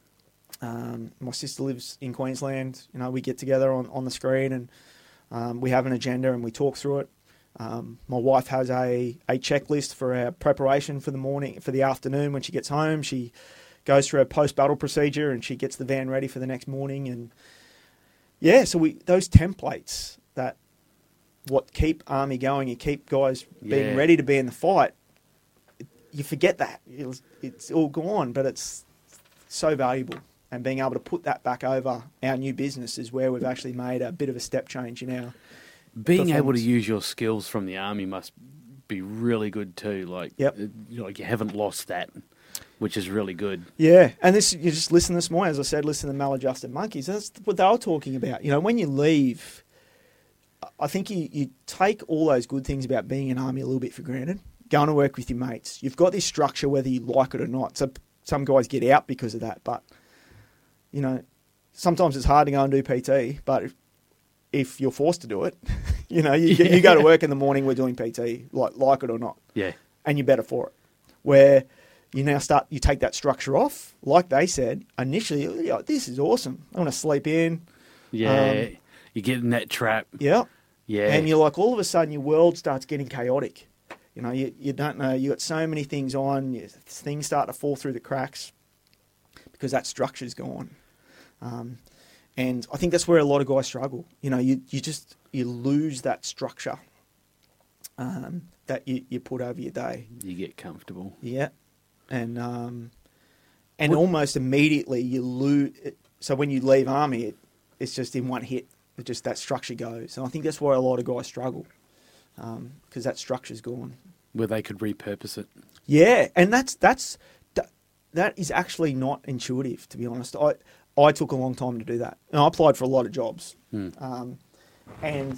um, my sister lives in Queensland, you know, we get together on, on the screen, and um, we have an agenda and we talk through it. Um, my wife has a, a checklist for our preparation for the morning, for the afternoon when she gets home. She goes through her post-battle procedure and she gets the van ready for the next morning. And yeah, so we those templates that what keep Army going and keep guys being yeah. ready to be in the fight, you forget that. It's, it's all gone, but it's so valuable. And being able to put that back over our new business is where we've actually made a bit of a step change in our Being able to use your skills from the Army must be really good too. Like, yep. you know, like you haven't lost that, which is really good. Yeah, and this you just listen this morning, as I said, listen to Maladjusted Monkeys. That's what they were talking about. You know, when you leave, I think you, you take all those good things about being an Army a little bit for granted. Going to work with your mates. You've got this structure whether you like it or not. So some guys get out because of that. But, you know, sometimes it's hard to go and do P T. But if, if you're forced to do it, you know, you, yeah. you go to work in the morning, we're doing P T, like like it or not. Yeah. And you're better for it. Where you now start, you take that structure off. Like they said, initially, you're like, this is awesome. I want to sleep in. Yeah. Um, you get in that trap. Yeah. Yeah. And you're like, all of a sudden, your world starts getting chaotic. You know, you, you don't know, you got so many things on, you, things start to fall through the cracks because that structure's gone. Um, and I think that's where a lot of guys struggle. You know, you, you just, you lose that structure um, that you, you put over your day. You get comfortable. Yeah. And, um, and what? almost immediately you lose, so when you leave Army, it, it's just in one hit. It just that structure goes. And I think that's where a lot of guys struggle because um, that structure's gone. Where they could repurpose it. Yeah, and that's that's that, that is actually not intuitive, to be honest. I I took a long time to do that. And I applied for a lot of jobs. Hmm. Um, and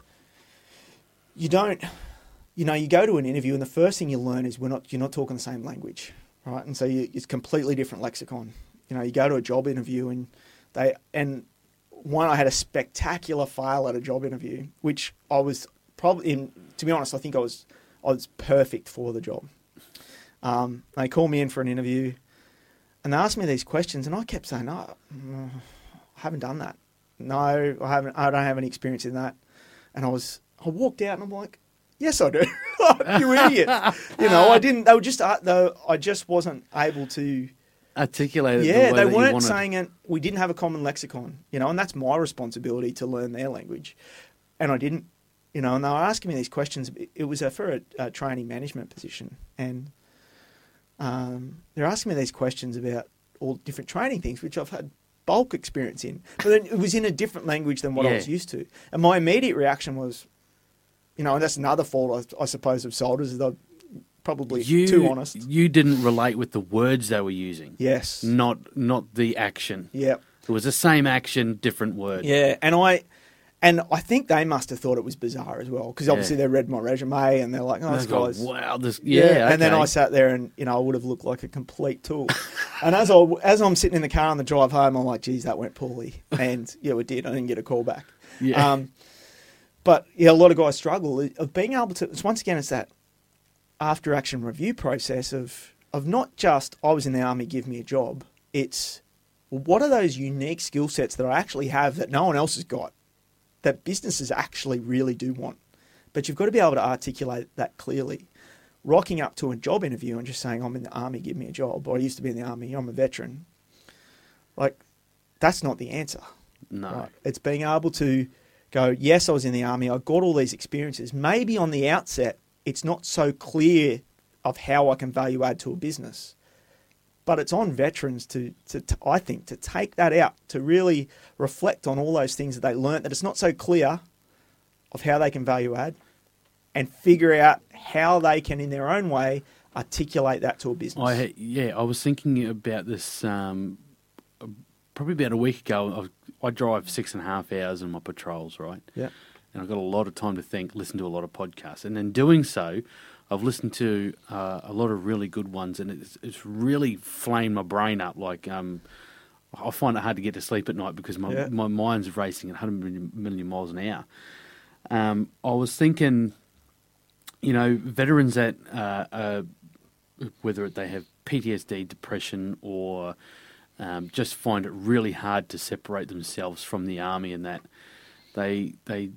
you don't, you know, you go to an interview and the first thing you learn is we're not you're not talking the same language, right? And so you, it's completely different lexicon. You know, you go to a job interview and they and one I had a spectacular fail at a job interview, which I was probably in. To be honest, I think I was I was perfect for the job. Um, they called me in for an interview, and they asked me these questions, and I kept saying, "No, I haven't done that. No, I haven't. I don't have any experience in that." And I was, I walked out, and I'm like, "Yes, I do. You idiot!" You know, I didn't. They were just, though. I just wasn't able to articulate it. Yeah, the way they that weren't you wanted. saying it. We didn't have a common lexicon, you know, and that's my responsibility to learn their language, and I didn't. You know, and they were asking me these questions. It was a, for a, a training management position, and um, they're asking me these questions about all different training things, which I've had bulk experience in. But then it was in a different language than what yeah. I was used to. And my immediate reaction was, you know, and that's another fault, I, I suppose, of soldiers, is they're probably you, too honest. You didn't relate with the words they were using. Yes. Not not the action. Yeah. It was the same action, different word. Yeah, and I... And I think they must have thought it was bizarre as well, because obviously yeah. they read my resume and they're like, "Oh, this guy's wow, this yeah." yeah. Okay. And then I sat there and you know I would have looked like a complete tool. And as I as I'm sitting in the car on the drive home, I'm like, "Geez, that went poorly." And yeah, it did. I didn't get a call back. Yeah. Um, but yeah, a lot of guys struggle of being able to. It's, once again, it's that after action review process of of not just I was in the Army, give me a job. It's well, what are those unique skill sets that I actually have that no one else has got, that businesses actually really do want, but you've got to be able to articulate that clearly. Rocking up to a job interview and just saying, I'm in the army, give me a job, or I used to be in the army, I'm a veteran. Like, that's not the answer. No. Right? It's being able to go, yes, I was in the army, I got all these experiences. Maybe on the outset, it's not so clear of how I can value add to a business. But it's on veterans to, to, to, I think, to take that out, to really reflect on all those things that they learnt, that it's not so clear of how they can value add, and figure out how they can, in their own way, articulate that to a business. I yeah, I was thinking about this um, probably about a week ago. I, I drive six and a half hours on my patrols, right? Yeah. And I've got a lot of time to think, listen to a lot of podcasts, and in doing so, I've listened to uh, a lot of really good ones, and it's it's really flamed my brain up. Like um, I find it hard to get to sleep at night because my Yeah. my mind's racing at one hundred million, million miles an hour. Um, I was thinking, you know, veterans that uh, uh, whether they have P T S D, depression, or um, just find it really hard to separate themselves from the army, and that they they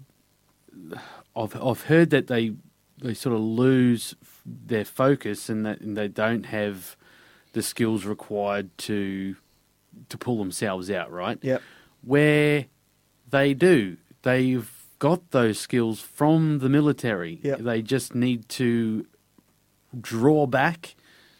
I've I've heard that they. They sort of lose their focus, and that and they don't have the skills required to to pull themselves out, right? Yep. Where they do, they've got those skills from the military. Yep. They just need to draw back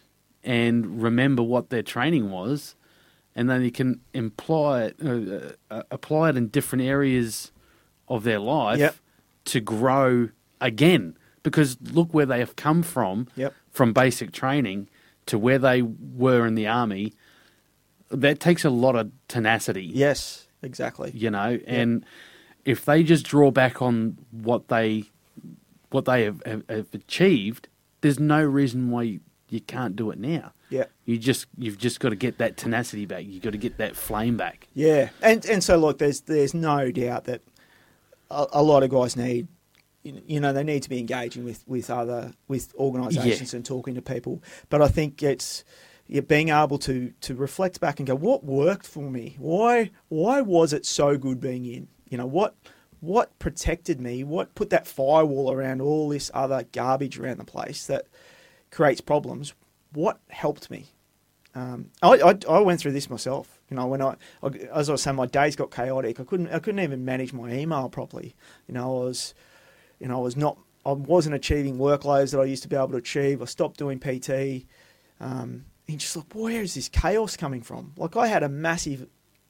and remember what their training was, and then they can imply it, uh, uh, apply it in different areas of their life Yep. to grow again. Because look where they have come from, Yep. from basic training to where they were in the army. That takes a lot of tenacity. Yes, exactly. You know, and if they just draw back on what they what they have, have, have achieved, there's no reason why you, you can't do it now. Yeah. You just you've just got to get that tenacity back. You've got to get that flame back. Yeah, and and so look, there's there's no doubt that a, a lot of guys need. You know, they need to be engaging with, with other with organisations Yeah. and talking to people. But I think it's yeah, being able to, to reflect back and go, what worked for me? Why why was it so good being in? You know, what what protected me? What put that firewall around all this other garbage around the place that creates problems? What helped me? Um, I, I I went through this myself. You know, when I, I as I was saying, my days got chaotic. I couldn't I couldn't even manage my email properly. You know, I was. You know, I was not, I wasn't achieving workloads that I used to be able to achieve. I stopped doing P T. Um, and just like, where is this chaos coming from? Like, I had a massive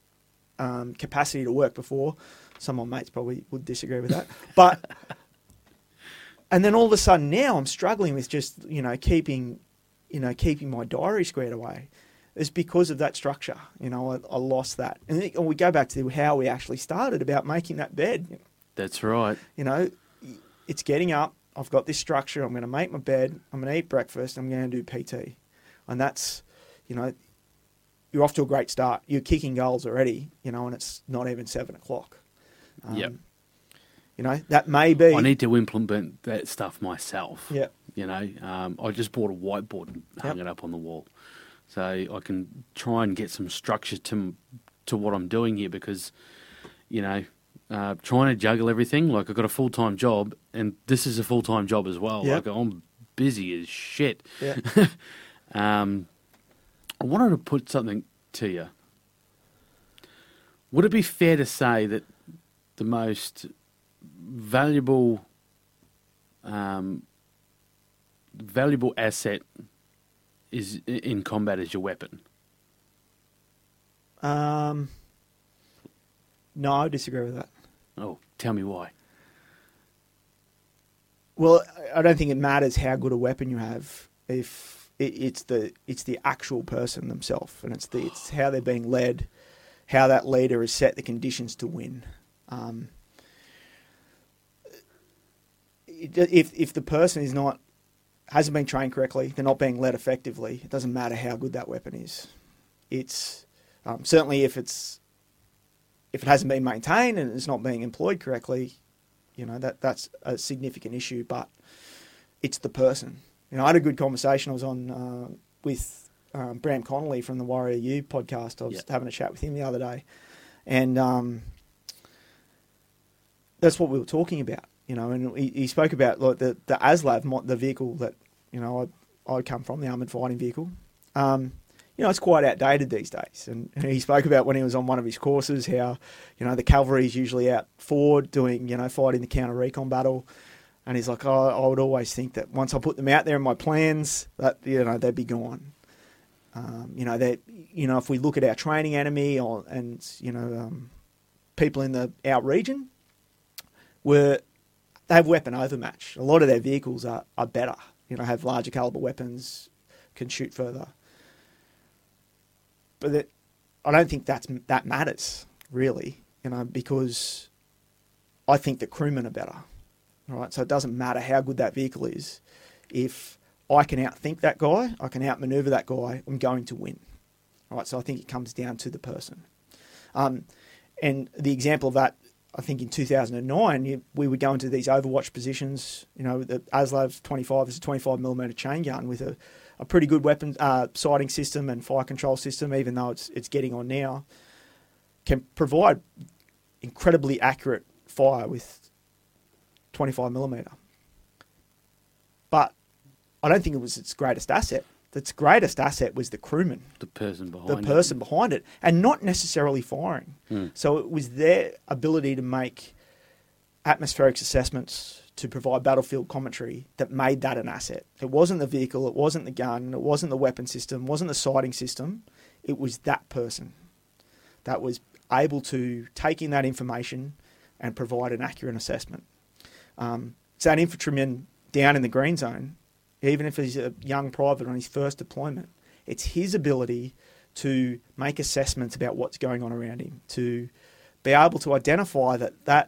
um, capacity to work before. Some of my mates probably would disagree with that. But, and then all of a sudden now I'm struggling with just, you know, keeping, you know, keeping my diary squared away. It's because of that structure. You know, I, I lost that. And then we go back to how we actually started about making that bed. That's right. You know, it's getting up, I've got this structure, I'm going to make my bed, I'm going to eat breakfast, I'm going to do P T. And that's, you know, you're off to a great start. You're kicking goals already, you know, and it's not even seven o'clock. Um, Yep. You know, that may be... I need to implement that stuff myself. Yeah. You know, um, I just bought a whiteboard and hung Yep. it up on the wall. So I can try and get some structure to to what I'm doing here because, you know... Uh, trying to juggle everything. Like, I've got a full-time job, and this is a full-time job as well. Yep. Like, I'm busy as shit. Yeah. um, I wanted to put something to you. Would it be fair to say that the most valuable um, valuable asset is in combat is your weapon? Um, no, I disagree with that. Oh, tell me why. Well, I don't think it matters how good a weapon you have if it, it's the it's the actual person themselves, and it's the it's how they're being led, how that leader has set the conditions to win. Um, if if the person is not hasn't been trained correctly, they're not being led effectively. It doesn't matter how good that weapon is. It's um, certainly if it's if it hasn't been maintained and it's not being employed correctly, you know, that that's a significant issue. But it's the person. You know, I had a good conversation. I was on uh, with um, Bram Connolly from the Warrior U podcast. I was Yep. having a chat with him the other day, and um, that's what we were talking about. you know, and he, he spoke about like the the ASLAV, mo- the vehicle that you know I I come from, the armoured fighting vehicle. Um, you know, it's quite outdated these days. And, and he spoke about when he was on one of his courses how, you know, the cavalry is usually out forward doing, you know, fighting the counter recon battle. And he's like, oh, I would always think that once I put them out there in my plans, that, you know, they'd be gone. Um, you know, that, you know, if we look at our training enemy or, and, you know, um, people in the our region, were, they have weapon overmatch. A lot of their vehicles are, are better, you know, have larger caliber weapons, can shoot further. But that, I don't think that's, that matters, really, you know, because I think the crewmen are better, right? So it doesn't matter how good that vehicle is. If I can outthink that guy, I can outmaneuver that guy, I'm going to win, right? So I think it comes down to the person. Um, and the example of that, I think in two thousand nine, you, we would go into these Overwatch positions, you know, the ASLAV twenty-five is a twenty-five millimeter chain gun with a a pretty good weapon uh, sighting system and fire control system, even though it's it's getting on now, can provide incredibly accurate fire with twenty-five millimeter. But I don't think it was its greatest asset. Its greatest asset was the crewman, The person behind the it. person behind it, and not necessarily firing. Hmm. So it was their ability to make atmospheric assessments, to provide battlefield commentary, that made that an asset. It wasn't the vehicle, it wasn't the gun, it wasn't the weapon system, it wasn't the sighting system. It was that person that was able to take in that information and provide an accurate assessment. Um, it's that infantryman down in the green zone, even if he's a young private on his first deployment, it's his ability to make assessments about what's going on around him, to be able to identify that that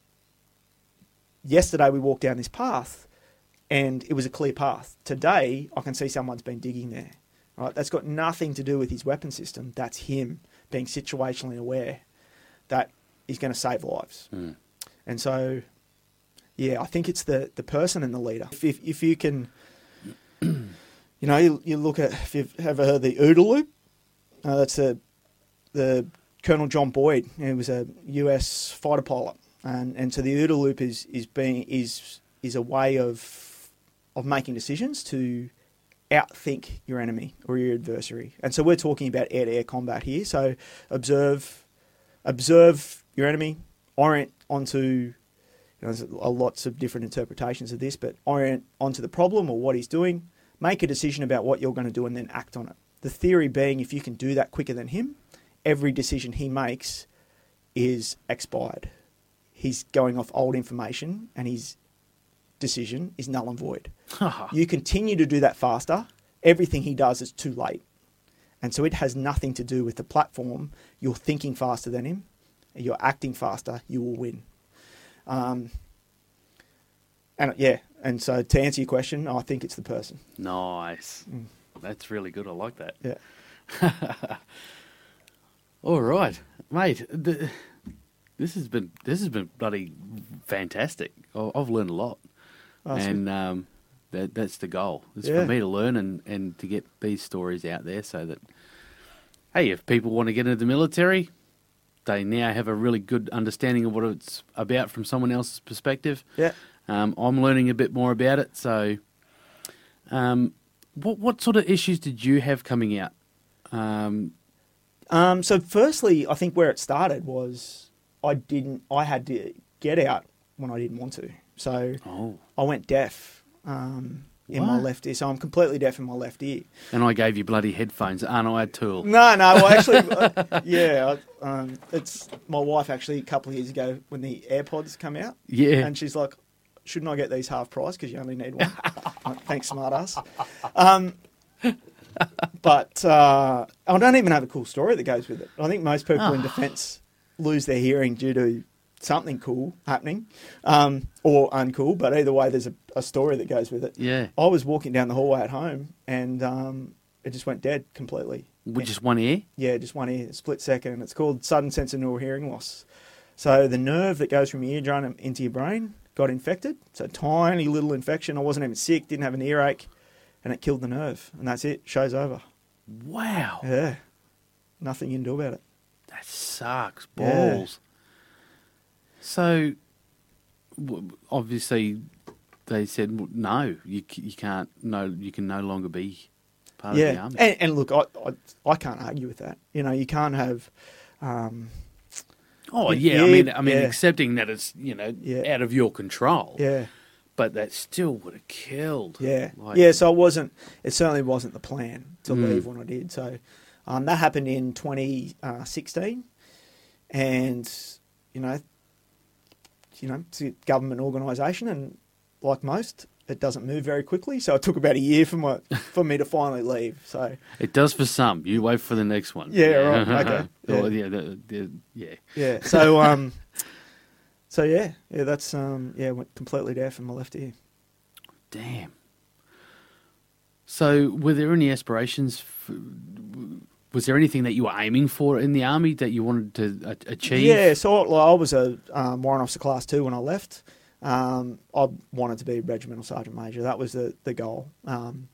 yesterday we walked down this path and it was a clear path. Today I can see someone's been digging there. Right? That's got nothing to do with his weapon system. That's him being situationally aware that he's going to save lives. Mm. And so, yeah, I think it's the, the person and the leader. If if, if you can, you know, you, you look at, if you've ever heard the OODA loop, uh, that's a, the Colonel John Boyd. He was a U S fighter pilot. And and so the OODA loop is is being is is a way of of making decisions to outthink your enemy or your adversary. And so we're talking about air-to-air combat here. So observe observe your enemy, orient onto, you know, there's a lots of different interpretations of this, but orient onto the problem or what he's doing, make a decision about what you're going to do, and then act on it. The theory being, if you can do that quicker than him, every decision he makes is expired. He's going off old information and his decision is null and void. You continue to do that faster, everything he does is too late. And so it has nothing to do with the platform. You're thinking faster than him, you're acting faster, you will win. Um, and yeah, and so to answer your question, I think it's the person. Nice. Mm. That's really good. I like that. Yeah. All right, mate. The, this has been this has been bloody fantastic. I- I've learned a lot, Oh, that's and um, that that's the goal. It's Yeah. for me to learn and, and to get these stories out there, so that hey, if people want to get into the military, they now have a really good understanding of what it's about from someone else's perspective. Yeah. Um, I'm learning a bit more about it. So, um, what what sort of issues did you have coming out? Um, Um, so firstly, I think where it started was I didn't, I had to get out when I didn't want to. So oh, I went deaf um, in my What? left ear. So I'm completely deaf in my left ear. and I gave you bloody headphones, aren't I, Tool? No, no, well, actually, uh, yeah, I, um, it's my wife actually a couple of years ago when the AirPods come out. Yeah. And she's like, shouldn't I get these half price because you only need one? Like, thanks, smartass. Um, but uh, I don't even have a cool story that goes with it. I think most people in Ah. defence lose their hearing due to something cool happening um, or uncool, but either way, there's a, a story that goes with it. Yeah. I was walking down the hallway at home and um, it just went dead completely. With just one ear? Yeah, just one ear, split second. It's called sudden sensorineural hearing loss. So the nerve that goes from your eardrum into your brain got infected. It's a tiny little infection. I wasn't even sick, didn't have an earache, and it killed the nerve. And that's it. Show's over. Wow. Yeah. Nothing you can do about it. That sucks Yeah. balls. So, w- obviously they said well, no, you c- you can't. No, you can no longer be part of the Yeah, army. and, and look, I, I I can't argue with that. You know, you can't have. Um, oh yeah, yeah, I mean, I mean, yeah. accepting that it's you know Yeah. out of your control. yeah, But that still would have killed. yeah, Like- yeah. So it wasn't. It certainly wasn't the plan to Mm. leave when I did. So um, that happened in twenty sixteen, and you know, you know, it's a government organisation, and like most, it doesn't move very quickly. So it took about a year for my for me to finally leave. So It does for some. You wait for the next one. Yeah, right, okay, Or, yeah. yeah, the, the, yeah. yeah, so um, so yeah, yeah, that's um, yeah, went completely deaf in my left ear. Damn. So, were there any aspirations? For, was there anything that you were aiming for in the army that you wanted to a- achieve? Yeah, so like, I was a um, warrant officer class two when I left. Um, I wanted to be regimental sergeant major. That was the the goal. Um,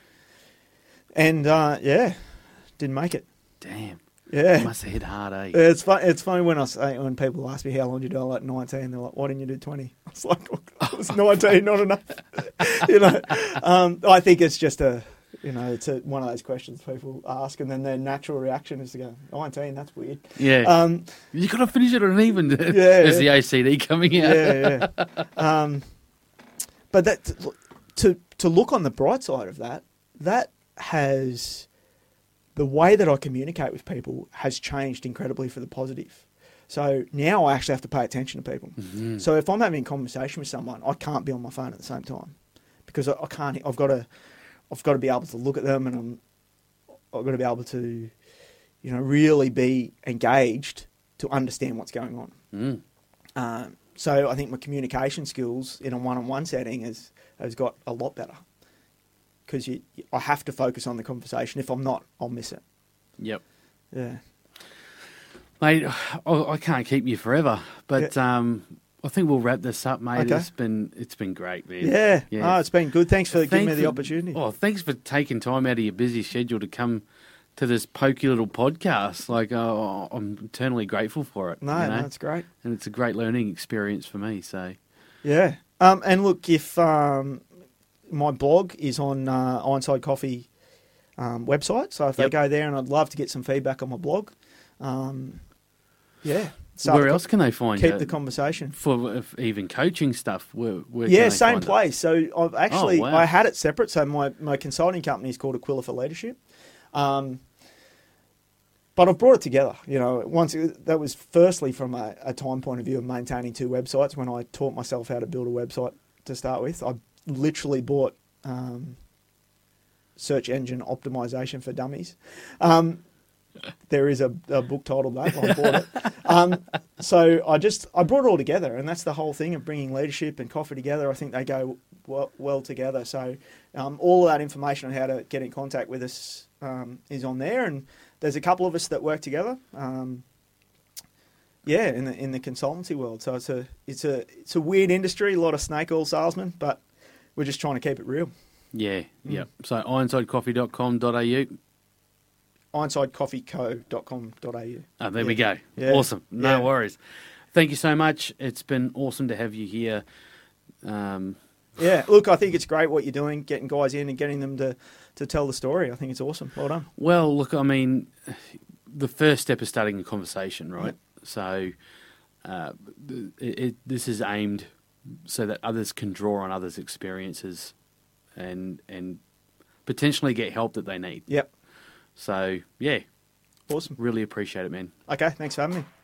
and uh, yeah, didn't make it. Damn. Yeah, Must have hit hard, eh? it's fun. It's funny when I say, when people ask me how long did you do, I like nineteen. They're like, "Why didn't you do twenty?" I was like, "I was nineteen, not enough." you know, um, I think it's just a, you know, it's a, one of those questions people ask, and then their natural reaction is to go, nineteen. That's weird. Yeah. Um, you got to finish it on an even. Yeah, There's yeah. the A C D coming out. yeah, yeah. Um, but that to to look on the bright side of that, that has the way that I communicate with people has changed incredibly for the positive. So now I actually have to pay attention to people. Mhm. So if I'm having a conversation with someone, I can't be on my phone at the same time because I, I can't. I've got to. I've got to be able to look at them, and I'm. I've got to be able to, you know, really be engaged to understand what's going on. Mm. Um, so I think my communication skills in a one-on-one setting has has got a lot better because you, I have to focus on the conversation. If I'm not, I'll miss it. Yep. Yeah. Mate, I, I can't keep you forever, but um, I think we'll wrap this up, mate. Okay. It's been it's been great, man. Yeah. Yeah. Oh, it's been good. Thanks for giving me Thanks the for- opportunity. Oh, thanks for taking time out of your busy schedule to come to this pokey little podcast. Like, uh, I'm eternally grateful for it. no, you know? no, it's great. And it's a great learning experience for me. So, Yeah. Um, and look, if um, my blog is on uh, Ironside Coffee um, website, so if Yep. they go there, and I'd love to get some feedback on my blog. Um, yeah. So where else can they find keep you? the conversation? For if even coaching stuff? Where, where Yeah, can they same find it? place. So I've actually Oh, wow. I had it separate. So my, my consulting company is called Aquila for Leadership, um, but I've brought it together. You know, once it, that was firstly from a, a time point of view of maintaining two websites. When I taught myself how to build a website to start with, I literally bought um, search engine optimization for dummies. Um, there is a, a book titled that. I bought it. Um, so I just I brought it all together, and that's the whole thing of bringing leadership and coffee together. I think they go well, well together. So um, all of that information on how to get in contact with us um, is on there, and there's a couple of us that work together. Um, yeah, in the in the consultancy world. So it's a it's a it's a weird industry. A lot of snake oil salesmen, but we're just trying to keep it real. Yeah, Mm. yep. So ironside coffee dot com dot a u. ironside coffee co dot com dot a u. Oh, there Yeah. we go. Yeah. Awesome. No Yeah. worries. Thank you so much. It's been awesome to have you here. Um, Yeah, look, I think it's great what you're doing, getting guys in and getting them to, to tell the story. I think it's awesome. Well done. well, look, I mean, the first step is starting a conversation, right? So uh, it, it, this is aimed so that others can draw on others' experiences and and potentially get help that they need. Yep. So, yeah, Awesome. really appreciate it, man. Okay, thanks for having me.